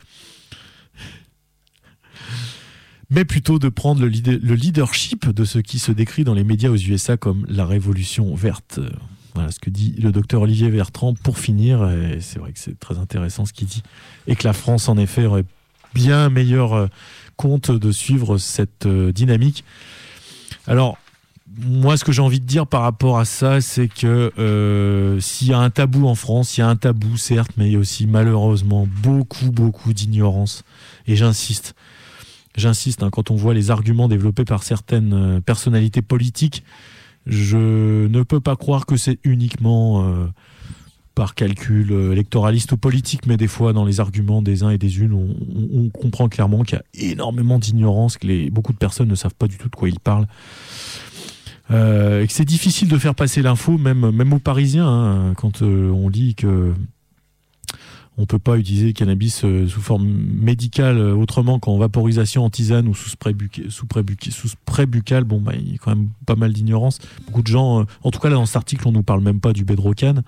mais plutôt de prendre le, leader, le leadership de ce qui se décrit dans les médias aux U S A comme la révolution verte. Voilà ce que dit le docteur Olivier Bertrand pour finir, et c'est vrai que c'est très intéressant ce qu'il dit, et que la France en effet aurait bien meilleur compte de suivre cette dynamique. Alors, moi, ce que j'ai envie de dire par rapport à ça, c'est que euh, s'il y a un tabou en France, il y a un tabou, certes, mais il y a aussi malheureusement beaucoup, beaucoup d'ignorance. Et j'insiste, j'insiste, hein, quand on voit les arguments développés par certaines personnalités politiques, je ne peux pas croire que c'est uniquement euh, par calcul électoraliste ou politique, mais des fois, dans les arguments des uns et des unes, on, on, on comprend clairement qu'il y a énormément d'ignorance, que les, beaucoup de personnes ne savent pas du tout de quoi ils parlent. Euh, et que c'est difficile de faire passer l'info, même, même aux Parisiens, hein, quand euh, on lit que on peut pas utiliser le cannabis euh, sous forme médicale euh, autrement qu'en vaporisation en tisane ou sous spray, buc- sous spray, buc- sous spray buccal. Bon, bah, il y a quand même pas mal d'ignorance. Beaucoup de gens, euh, en tout cas là dans cet article, on nous parle même pas du Bedrocan,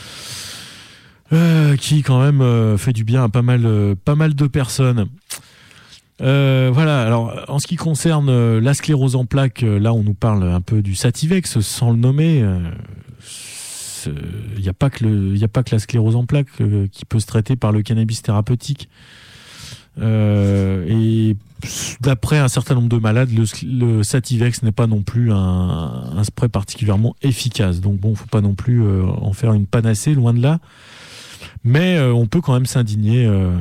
euh, qui quand même euh, fait du bien à pas mal, euh, pas mal de personnes. Euh, voilà, alors en ce qui concerne euh, la sclérose en plaques, euh, là on nous parle un peu du Sativex sans le nommer. Il n'y a pas que le, y a pas que la sclérose en plaques euh, qui peut se traiter par le cannabis thérapeutique. Euh, et d'après un certain nombre de malades, le, le Sativex n'est pas non plus un, un spray particulièrement efficace. Donc bon, faut pas non plus euh, en faire une panacée, loin de là. Mais euh, on peut quand même s'indigner. Euh,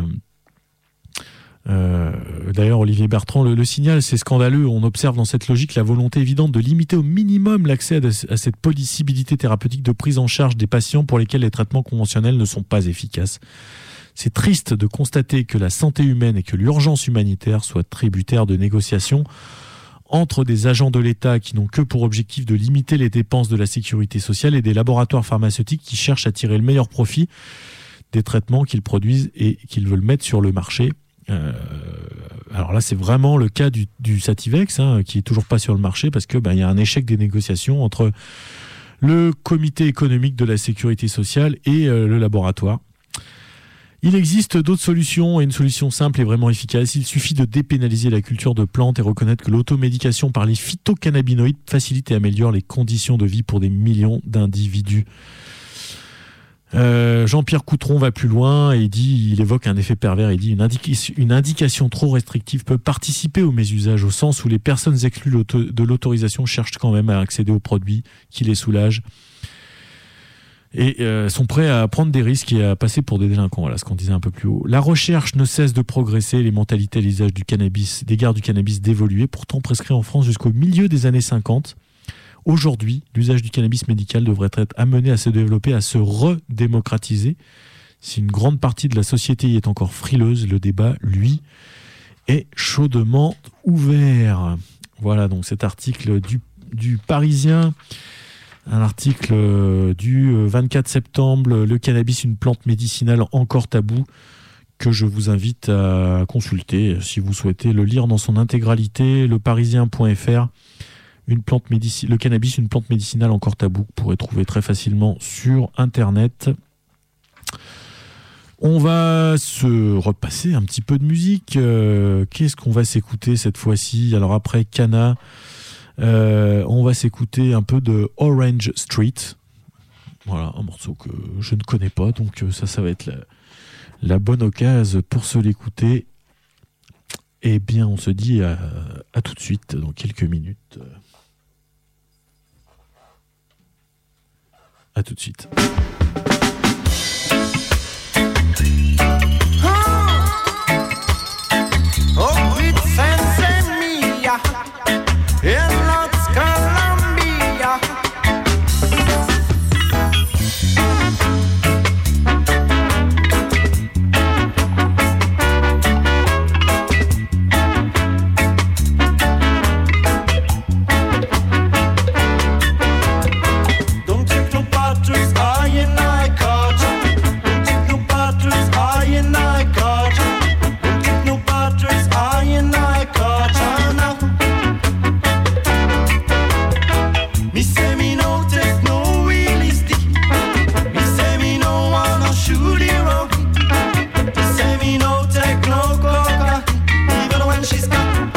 Euh, d'ailleurs, Olivier Bertrand le, le signale, c'est scandaleux. On observe dans cette logique la volonté évidente de limiter au minimum l'accès à, de, à cette possibilité thérapeutique de prise en charge des patients pour lesquels les traitements conventionnels ne sont pas efficaces. C'est triste de constater que la santé humaine et que l'urgence humanitaire soient tributaires de négociations entre des agents de l'État qui n'ont que pour objectif de limiter les dépenses de la sécurité sociale et des laboratoires pharmaceutiques qui cherchent à tirer le meilleur profit des traitements qu'ils produisent et qu'ils veulent mettre sur le marché. Euh, alors là, c'est vraiment le cas du, du Sativex, hein, qui est toujours pas sur le marché parce que ben, y a un échec des négociations entre le comité économique de la sécurité sociale et euh, le laboratoire. Il existe d'autres solutions et une solution simple et vraiment efficace. Il suffit de dépénaliser la culture de plantes et reconnaître que l'automédication par les phytocannabinoïdes facilite et améliore les conditions de vie pour des millions d'individus. Euh, Jean-Pierre Coutron va plus loin et il dit, il évoque un effet pervers. Il dit une, indica- une indication trop restrictive peut participer au mésusage, au sens où les personnes exclues l'auto- de l'autorisation cherchent quand même à accéder aux produits qui les soulagent. Et euh, sont prêts à prendre des risques et à passer pour des délinquants. Voilà ce qu'on disait un peu plus haut. La recherche ne cesse de progresser, les mentalités et l'usage du cannabis, des gardes du cannabis d'évoluer, pourtant prescrit en France jusqu'au milieu des années cinquante. Aujourd'hui, l'usage du cannabis médical devrait être amené à se développer, à se redémocratiser. Si une grande partie de la société y est encore frileuse, le débat, lui, est chaudement ouvert. Voilà donc cet article du, du Parisien. Un article du vingt-quatre septembre, le cannabis, une plante médicinale encore taboue, que je vous invite à consulter si vous souhaitez le lire dans son intégralité, leparisien point f r. Une plante médici- le cannabis, une plante médicinale encore taboue, que vous pourrez trouver très facilement sur Internet. On va se repasser un petit peu de musique. Euh, qu'est-ce qu'on va s'écouter cette fois-ci ? Alors après Cana, Euh, on va s'écouter un peu de Orange Street. Voilà, un morceau que je ne connais pas, donc ça, ça va être la, la bonne occasion pour se l'écouter. Eh bien, on se dit à, à tout de suite, dans quelques minutes. À tout de suite. Oh, it's Sensemia. In Los Colombia. Don't take no batteries, I and I caught. Don't take no batteries, I and I caught. Don't take no batteries, I and I caught. Now. Me say me no take no realistic. Me say me no wanna shoot it wrong. Me say me no take no coca, even when she's gone.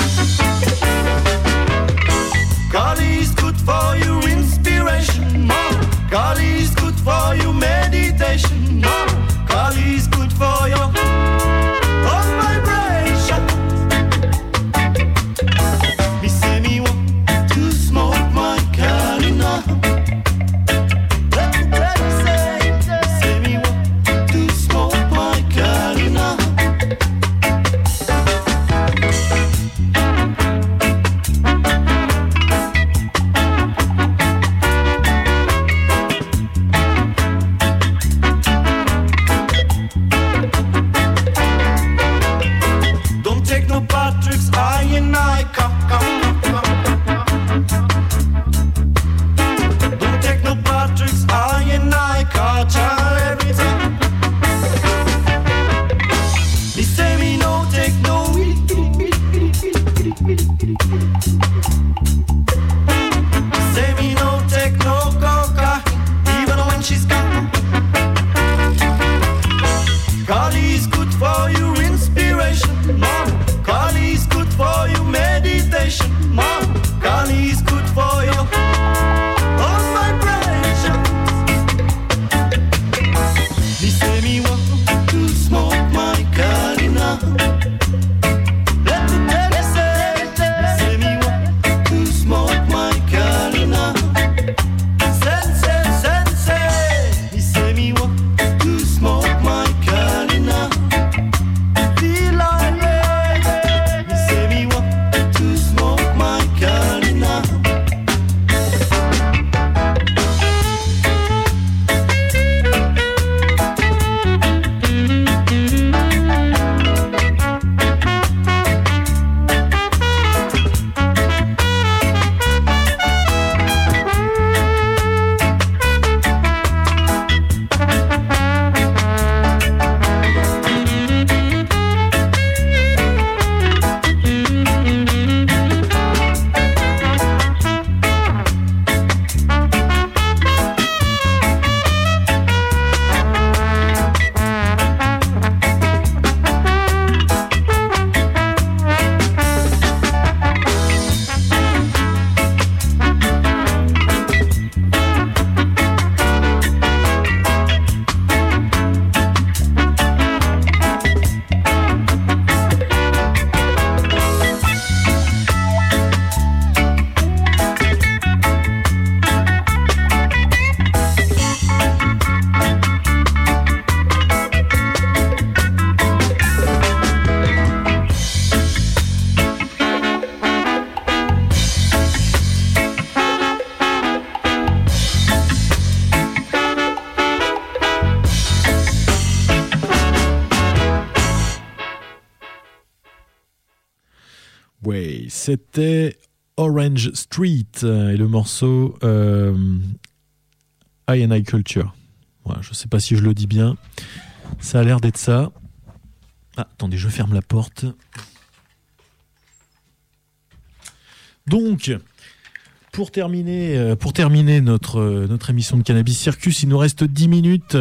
Golly is good for your inspiration, mom. Golly is good for your meditation, mom. Golly is good for your own vibration. Me say me want to smoke my Cali now. Let me tell you, say, me say me want to smoke my Cali now. Don't take no Patrick's, I and I come, come, come, come. Don't take no Patrick's, I and I catch everything. Me say me no take no weed. Say me no take no coca, even when she's gone. Golly is good for your inspiration, mom. Golly is good for your meditation, mom. Golly is good for your own vibration. Me say me want to smoke my Cali now. Let me tell you, say, me say me want to smoke. c'était Orange Street et le morceau euh, I and I Culture. Voilà, je ne sais pas si je le dis bien. Ça a l'air d'être ça. Ah, attendez, je ferme la porte. Donc, pour terminer, pour terminer notre, notre émission de Cannabis Circus, il nous reste dix minutes.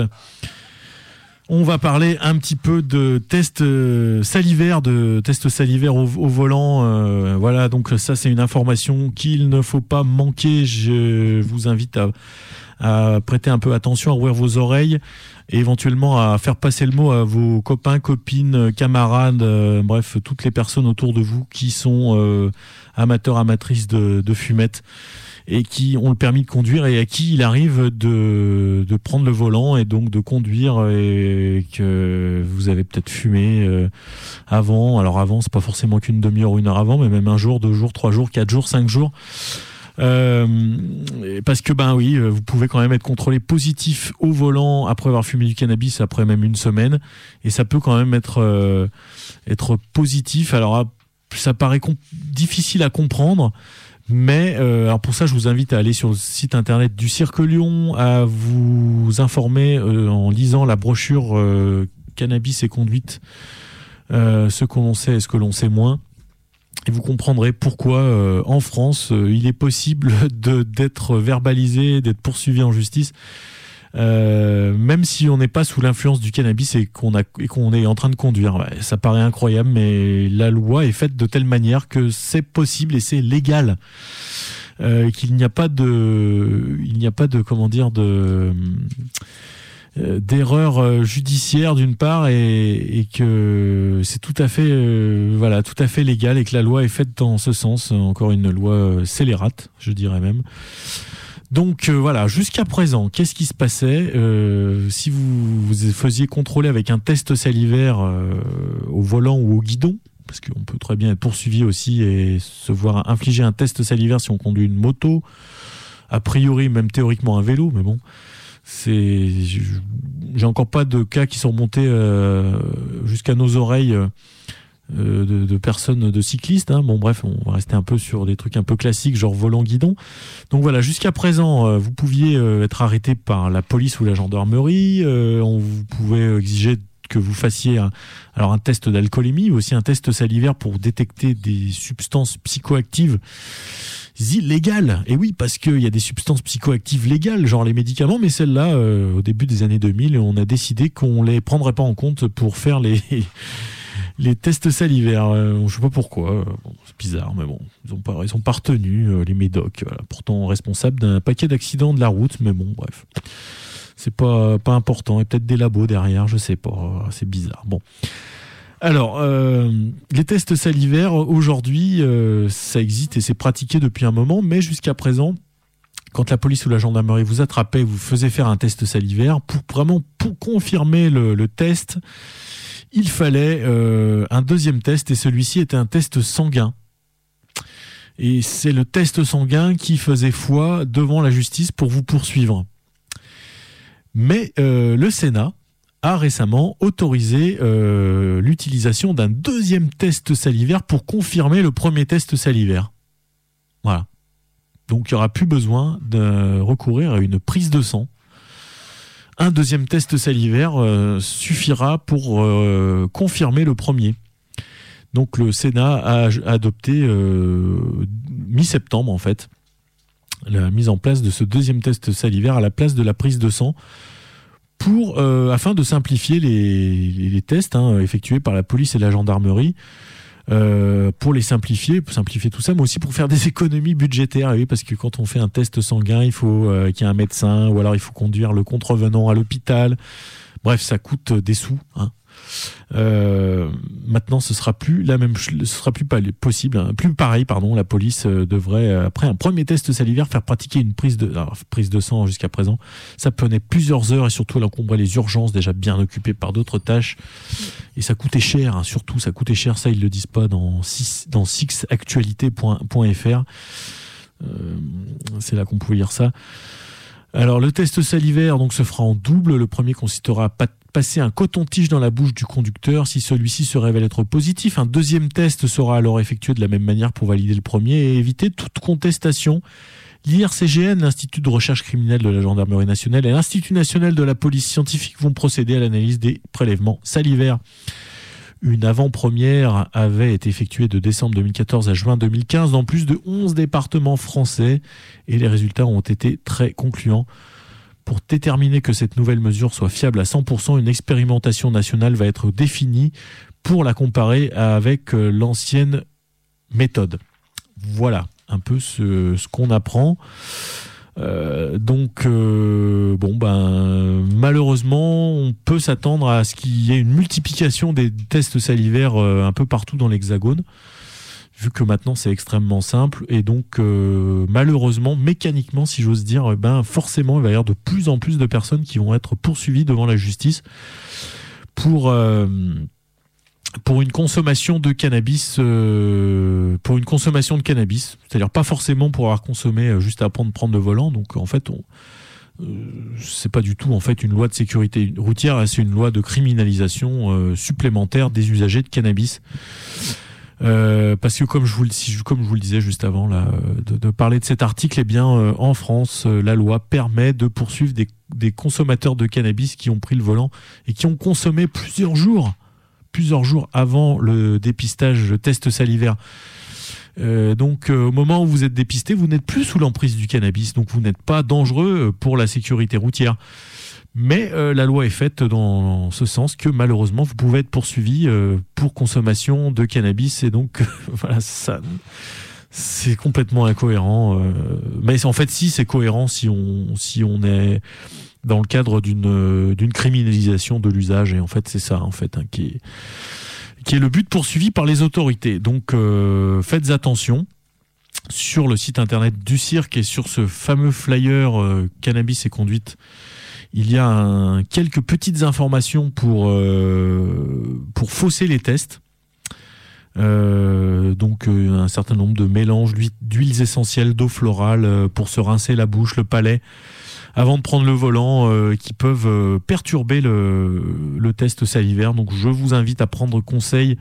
On va parler un petit peu de tests salivaires, de tests salivaires au, au volant. Euh, voilà, donc ça, c'est une information qu'il ne faut pas manquer. Je vous invite à, à prêter un peu attention, à ouvrir vos oreilles et éventuellement à faire passer le mot à vos copains, copines, camarades, euh, bref, toutes les personnes autour de vous qui sont euh, amateurs, amatrices de, de fumette et qui ont le permis de conduire et à qui il arrive de, de prendre le volant et donc de conduire et que vous avez peut-être fumé euh, avant. Alors avant, c'est pas forcément qu'une demi-heure ou une heure avant, mais même un jour, deux jours, trois jours, quatre jours, cinq jours. Euh, parce que ben oui, vous pouvez quand même être contrôlé positif au volant après avoir fumé du cannabis, après même une semaine, et ça peut quand même être euh, être positif. Alors ça paraît comp- difficile à comprendre, mais euh, alors pour ça je vous invite à aller sur le site internet du Cirque Lyon, à vous informer euh, en lisant la brochure euh, Cannabis et conduite, euh, ce que l'on sait et ce que l'on sait moins. Et vous comprendrez pourquoi euh, en France euh, il est possible de, d'être verbalisé, d'être poursuivi en justice, euh, même si on n'est pas sous l'influence du cannabis et qu'on, a, et qu'on est en train de conduire. Ouais, ça paraît incroyable, mais la loi est faite de telle manière que c'est possible et c'est légal. Euh, qu'il n'y a pas de, il n'y a pas de comment dire de Euh, d'erreurs euh, judiciaires d'une part et, et que c'est tout à fait euh, voilà tout à fait légal et que la loi est faite dans ce sens, encore une loi euh, scélérate, je dirais même. Donc euh, voilà, jusqu'à présent, qu'est-ce qui se passait euh, si vous vous faisiez contrôler avec un test salivaire euh, au volant ou au guidon, parce qu'on peut très bien être poursuivi aussi et se voir infliger un test salivaire si on conduit une moto, a priori même théoriquement un vélo, mais bon. C'est, j'ai encore pas de cas qui sont remontés euh, jusqu'à nos oreilles euh, de, de personnes, de cyclistes. Hein. Bon, bref, on va rester un peu sur des trucs un peu classiques, genre volant-guidon. Donc voilà, jusqu'à présent, euh, vous pouviez euh, être arrêté par la police ou la gendarmerie. Euh, on vous pouvait exiger que vous fassiez un, alors un test d'alcoolémie, ou aussi un test salivaire pour détecter des substances psychoactives illégales. Et oui, parce qu'il y a des substances psychoactives légales, genre les médicaments, mais celles-là, euh, au début des années deux mille, on a décidé qu'on les prendrait pas en compte pour faire les les tests salivaires. Euh, je sais pas pourquoi, bon, c'est bizarre, mais bon, ils ont pas, ils sont pas retenus, euh, les médocs, voilà, pourtant responsables d'un paquet d'accidents de la route, mais bon, bref. C'est pas, pas important, et peut-être des labos derrière, je sais pas, c'est bizarre. Bon. Alors, euh, les tests salivaires, aujourd'hui, euh, ça existe et c'est pratiqué depuis un moment, mais jusqu'à présent, quand la police ou la gendarmerie vous attrapait, vous faisait faire un test salivaire, pour vraiment pour confirmer le, le test, il fallait euh, un deuxième test, et celui-ci était un test sanguin. Et c'est le test sanguin qui faisait foi devant la justice pour vous poursuivre. Mais euh, le Sénat a récemment autorisé euh, l'utilisation d'un deuxième test salivaire pour confirmer le premier test salivaire. Voilà. Donc il n'y aura plus besoin de recourir à une prise de sang. Un deuxième test salivaire euh, suffira pour euh, confirmer le premier. Donc le Sénat a adopté euh, mi-septembre en fait la mise en place de ce deuxième test salivaire à la place de la prise de sang, pour euh, afin de simplifier les, les, les tests hein, effectués par la police et la gendarmerie, euh, pour les simplifier, pour simplifier tout ça, mais aussi pour faire des économies budgétaires. Oui, parce que quand on fait un test sanguin, il faut euh, qu'il y ait un médecin, ou alors il faut conduire le contrevenant à l'hôpital. Bref, ça coûte des sous. Hein. Euh, maintenant, ce sera plus la même, ce sera plus pas possible, hein, plus pareil, pardon. La police euh, devrait, euh, après un premier test salivaire, faire pratiquer une prise de, alors, prise de sang jusqu'à présent. Ça prenait plusieurs heures et surtout elle encombrait les urgences déjà bien occupées par d'autres tâches. Et ça coûtait cher, hein, surtout ça coûtait cher. Ça ils le disent pas dans six, dans six actualité point f r. Euh, c'est là qu'on pouvait lire ça. Alors le test salivaire donc se fera en double. Le premier consistera à passer un coton-tige dans la bouche du conducteur. Si celui-ci se révèle être positif, un deuxième test sera alors effectué de la même manière pour valider le premier et éviter toute contestation. L'I R C G N, l'Institut de recherche criminelle de la Gendarmerie nationale, et l'Institut national de la police scientifique vont procéder à l'analyse des prélèvements salivaires. Une avant-première avait été effectuée de décembre deux mille quatorze à juin deux mille quinze dans plus de onze départements français et les résultats ont été très concluants. Pour déterminer que cette nouvelle mesure soit fiable à cent pour cent, une expérimentation nationale va être définie pour la comparer avec l'ancienne méthode. Voilà un peu ce, ce qu'on apprend. Euh, donc, euh, bon, ben, malheureusement, on peut s'attendre à ce qu'il y ait une multiplication des tests salivaires euh, un peu partout dans l'Hexagone, vu que maintenant c'est extrêmement simple. Et donc, euh, malheureusement, mécaniquement, si j'ose dire, eh ben, forcément, il va y avoir de plus en plus de personnes qui vont être poursuivies devant la justice pour... Euh, pour une consommation de cannabis, euh, pour une consommation de cannabis, c'est-à-dire pas forcément pour avoir consommé juste avant de prendre le volant. Donc en fait, on, euh, c'est pas du tout en fait une loi de sécurité routière, c'est une loi de criminalisation euh, supplémentaire des usagers de cannabis. Euh, parce que comme je vous le, si, comme je vous le disais juste avant là, de, de parler de cet article, eh bien euh, en France, euh, la loi permet de poursuivre des, des consommateurs de cannabis qui ont pris le volant et qui ont consommé plusieurs jours. plusieurs jours avant le dépistage, le test salivaire. Euh, donc, euh, au moment où vous êtes dépisté, vous n'êtes plus sous l'emprise du cannabis, donc vous n'êtes pas dangereux pour la sécurité routière. Mais euh, la loi est faite dans ce sens que malheureusement, vous pouvez être poursuivi euh, pour consommation de cannabis, et donc euh, voilà, ça, c'est complètement incohérent. Euh, mais en fait, si c'est cohérent, si on, si on est dans le cadre d'une d'une criminalisation de l'usage, et en fait c'est ça en fait hein, qui est qui est le but poursuivi par les autorités. Donc euh, faites attention. Sur le site internet du cirque et sur ce fameux flyer euh, cannabis et conduite, il y a un, quelques petites informations pour euh, pour fausser les tests. Euh, donc euh, un certain nombre de mélanges d'huiles essentielles, d'eau florale euh, pour se rincer la bouche, le palais avant de prendre le volant, euh, qui peuvent euh, perturber le, le test salivaire. Donc je vous invite à prendre conseil,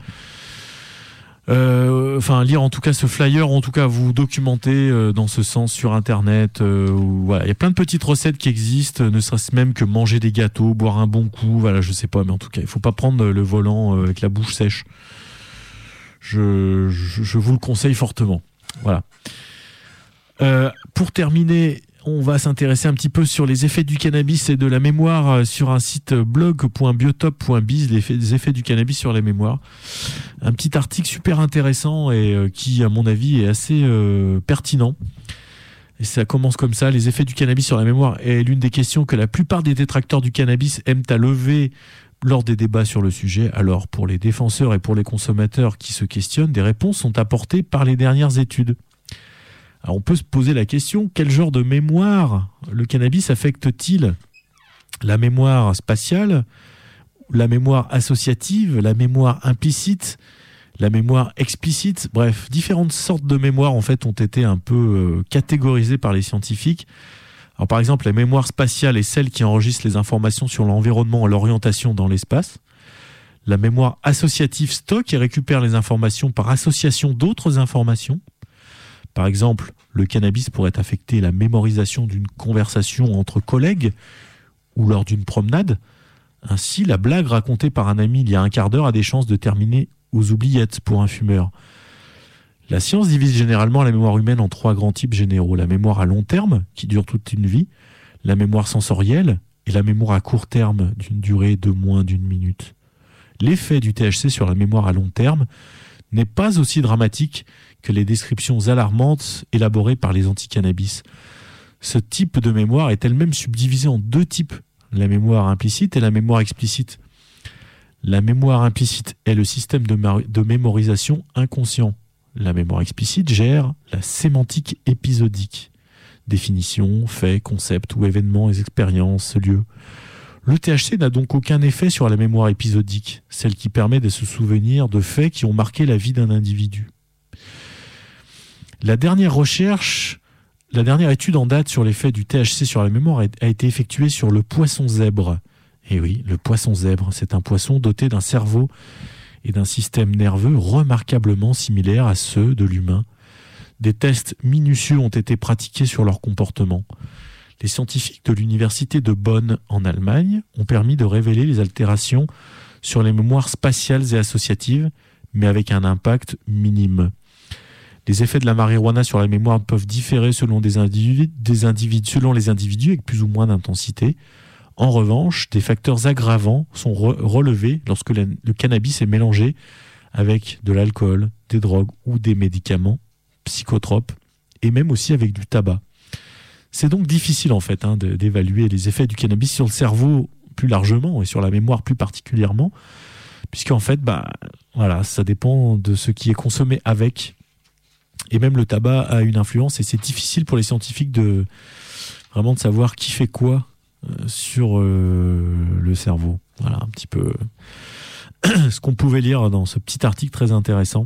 euh, enfin lire en tout cas ce flyer, en tout cas vous documenter euh, dans ce sens sur internet. Euh, où, voilà, il y a plein de petites recettes qui existent, ne serait-ce même que manger des gâteaux, boire un bon coup, voilà, je sais pas, mais en tout cas il faut pas prendre le volant euh, avec la bouche sèche. Je, je, je vous le conseille fortement. Voilà. Euh, pour terminer, on va s'intéresser un petit peu sur les effets du cannabis et de la mémoire sur un site blog point biotope point biz, les effets, les effets du cannabis sur la mémoire. Un petit article super intéressant et euh, qui, à mon avis, est assez euh, pertinent. Et ça commence comme ça: les effets du cannabis sur la mémoire est l'une des questions que la plupart des détracteurs du cannabis aiment à lever lors des débats sur le sujet. Alors, pour les défenseurs et pour les consommateurs qui se questionnent, des réponses sont apportées par les dernières études. Alors on peut se poser la question, quel genre de mémoire le cannabis affecte-t-il ? La mémoire spatiale, la mémoire associative, la mémoire implicite, la mémoire explicite, bref, différentes sortes de mémoires en fait ont été un peu euh, catégorisées par les scientifiques. Alors par exemple, la mémoire spatiale est celle qui enregistre les informations sur l'environnement et l'orientation dans l'espace. La mémoire associative stocke et récupère les informations par association d'autres informations. Par exemple, le cannabis pourrait affecter la mémorisation d'une conversation entre collègues ou lors d'une promenade. Ainsi, la blague racontée par un ami il y a un quart d'heure a des chances de terminer aux oubliettes pour un fumeur. La science divise généralement la mémoire humaine en trois grands types généraux. La mémoire à long terme, qui dure toute une vie, la mémoire sensorielle et la mémoire à court terme, d'une durée de moins d'une minute. L'effet du T H C sur la mémoire à long terme n'est pas aussi dramatique que les descriptions alarmantes élaborées par les anti-cannabis. Ce type de mémoire est elle-même subdivisé en deux types, la mémoire implicite et la mémoire explicite. La mémoire implicite est le système de, mar- de mémorisation inconscient. La mémoire explicite gère la sémantique épisodique. Définition, faits, concepts ou événements, expériences, lieux. Le T H C n'a donc aucun effet sur la mémoire épisodique, celle qui permet de se souvenir de faits qui ont marqué la vie d'un individu. La dernière recherche, la dernière étude en date sur l'effet du T H C sur la mémoire a été effectuée sur le poisson zèbre, Et oui, le poisson zèbre, c'est un poisson doté d'un cerveau et d'un système nerveux remarquablement similaires à ceux de l'humain. Des tests minutieux ont été pratiqués sur leur comportement. Les scientifiques de l'université de Bonn en Allemagne ont permis de révéler les altérations sur les mémoires spatiales et associatives, mais avec un impact minime. Les effets de la marijuana sur la mémoire peuvent différer selon, des individus, des individus, selon les individus avec plus ou moins d'intensité. En revanche, des facteurs aggravants sont re- relevés lorsque le, le cannabis est mélangé avec de l'alcool, des drogues ou des médicaments psychotropes, et même aussi avec du tabac. C'est donc difficile en fait hein, de, d'évaluer les effets du cannabis sur le cerveau plus largement et sur la mémoire plus particulièrement, puisqu'en fait, bah, voilà, ça dépend de ce qui est consommé avec. Et même le tabac a une influence et c'est difficile pour les scientifiques de vraiment de savoir qui fait quoi euh, sur euh, le cerveau. Voilà un petit peu ce qu'on pouvait lire dans ce petit article très intéressant.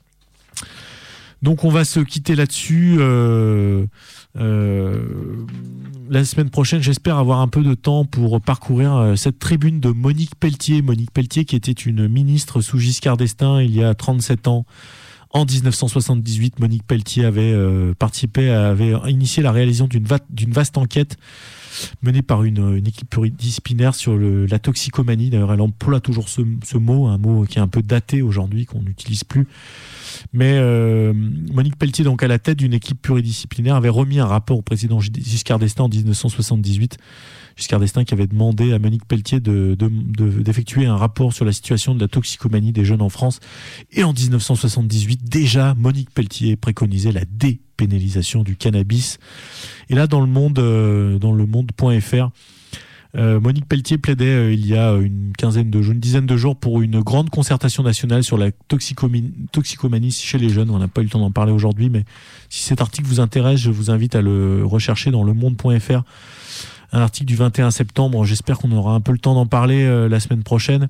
Donc on va se quitter là-dessus. Euh, euh, la semaine prochaine, j'espère avoir un peu de temps pour parcourir euh, cette tribune de Monique Pelletier. Monique Pelletier qui était une ministre sous Giscard d'Estaing il y a trente-sept ans. En dix-neuf cent soixante-dix-huit, Monique Pelletier avait euh, participé, avait initié la réalisation d'une, va- d'une vaste enquête menée par une, une équipe pluridisciplinaire sur le, la toxicomanie. D'ailleurs, elle emploie toujours ce, ce mot, un mot qui est un peu daté aujourd'hui, qu'on n'utilise plus. Mais euh, Monique Pelletier, donc à la tête d'une équipe pluridisciplinaire, avait remis un rapport au président Giscard d'Estaing en dix-neuf cent soixante-dix-huit. Giscard d'Estaing qui avait demandé à Monique Pelletier de, de, de, d'effectuer un rapport sur la situation de la toxicomanie des jeunes en France. Et en dix-neuf cent soixante-dix-huit, déjà, Monique Pelletier préconisait la dépénalisation du cannabis. Et là, dans le monde, euh, dans le monde.fr, euh, Monique Pelletier plaidait euh, il y a une quinzaine de jours, une dizaine de jours pour une grande concertation nationale sur la toxicomanie, toxicomanie chez les jeunes. On n'a pas eu le temps d'en parler aujourd'hui, mais si cet article vous intéresse, je vous invite à le rechercher dans le monde.fr. Un article du vingt et un septembre. J'espère qu'on aura un peu le temps d'en parler euh, la semaine prochaine.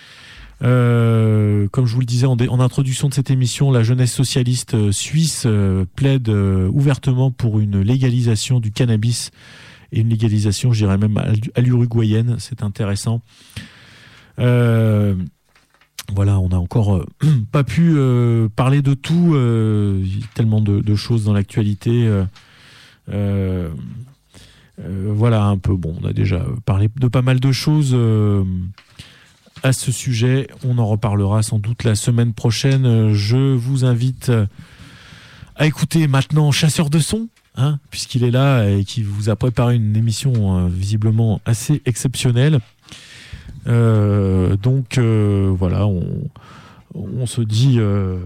Euh, comme je vous le disais en, dé- en introduction de cette émission, la jeunesse socialiste euh, suisse euh, plaide euh, ouvertement pour une légalisation du cannabis et une légalisation, je dirais même à, à l'uruguayenne. C'est intéressant. Euh, voilà, on n'a encore euh, pas pu euh, parler de tout. Euh, il y a tellement de, de choses dans l'actualité. Euh, euh, Euh, voilà un peu, bon, on a déjà parlé de pas mal de choses euh, à ce sujet. On en reparlera sans doute la semaine prochaine. Je vous invite à écouter maintenant Chasseur de son, hein, puisqu'il est là et qui vous a préparé une émission euh, visiblement assez exceptionnelle. Euh, donc euh, voilà, on, on se dit euh,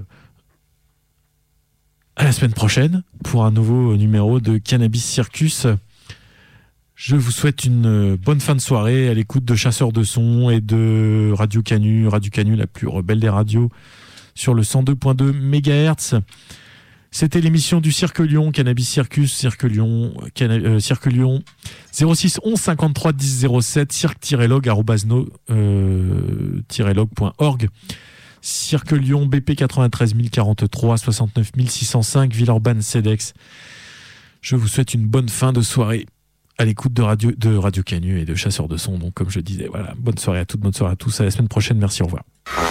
à la semaine prochaine pour un nouveau numéro de Cannabis Circus. Je vous souhaite une bonne fin de soirée à l'écoute de Chasseurs de son et de Radio Canu, Radio Canu, la plus rebelle des radios, sur le cent deux virgule deux mégahertz. C'était l'émission du Cirque Lyon, Cannabis Circus, Cirque Lyon, Cana- euh, Cirque Lyon, zéro six onze cinquante-trois dix zéro sept, cirque-log arobase no log point org. Cirque Lyon, B P quatre-vingt-treize mille quarante-trois, soixante-neuf mille six cent cinq, Villeurbanne, Cedex. Je vous souhaite une bonne fin de soirée à l'écoute de Radio, de Radio Canu et de Chasseurs de son. Donc, comme je disais, voilà, bonne soirée à toutes, bonne soirée à tous. À la semaine prochaine. Merci, au revoir.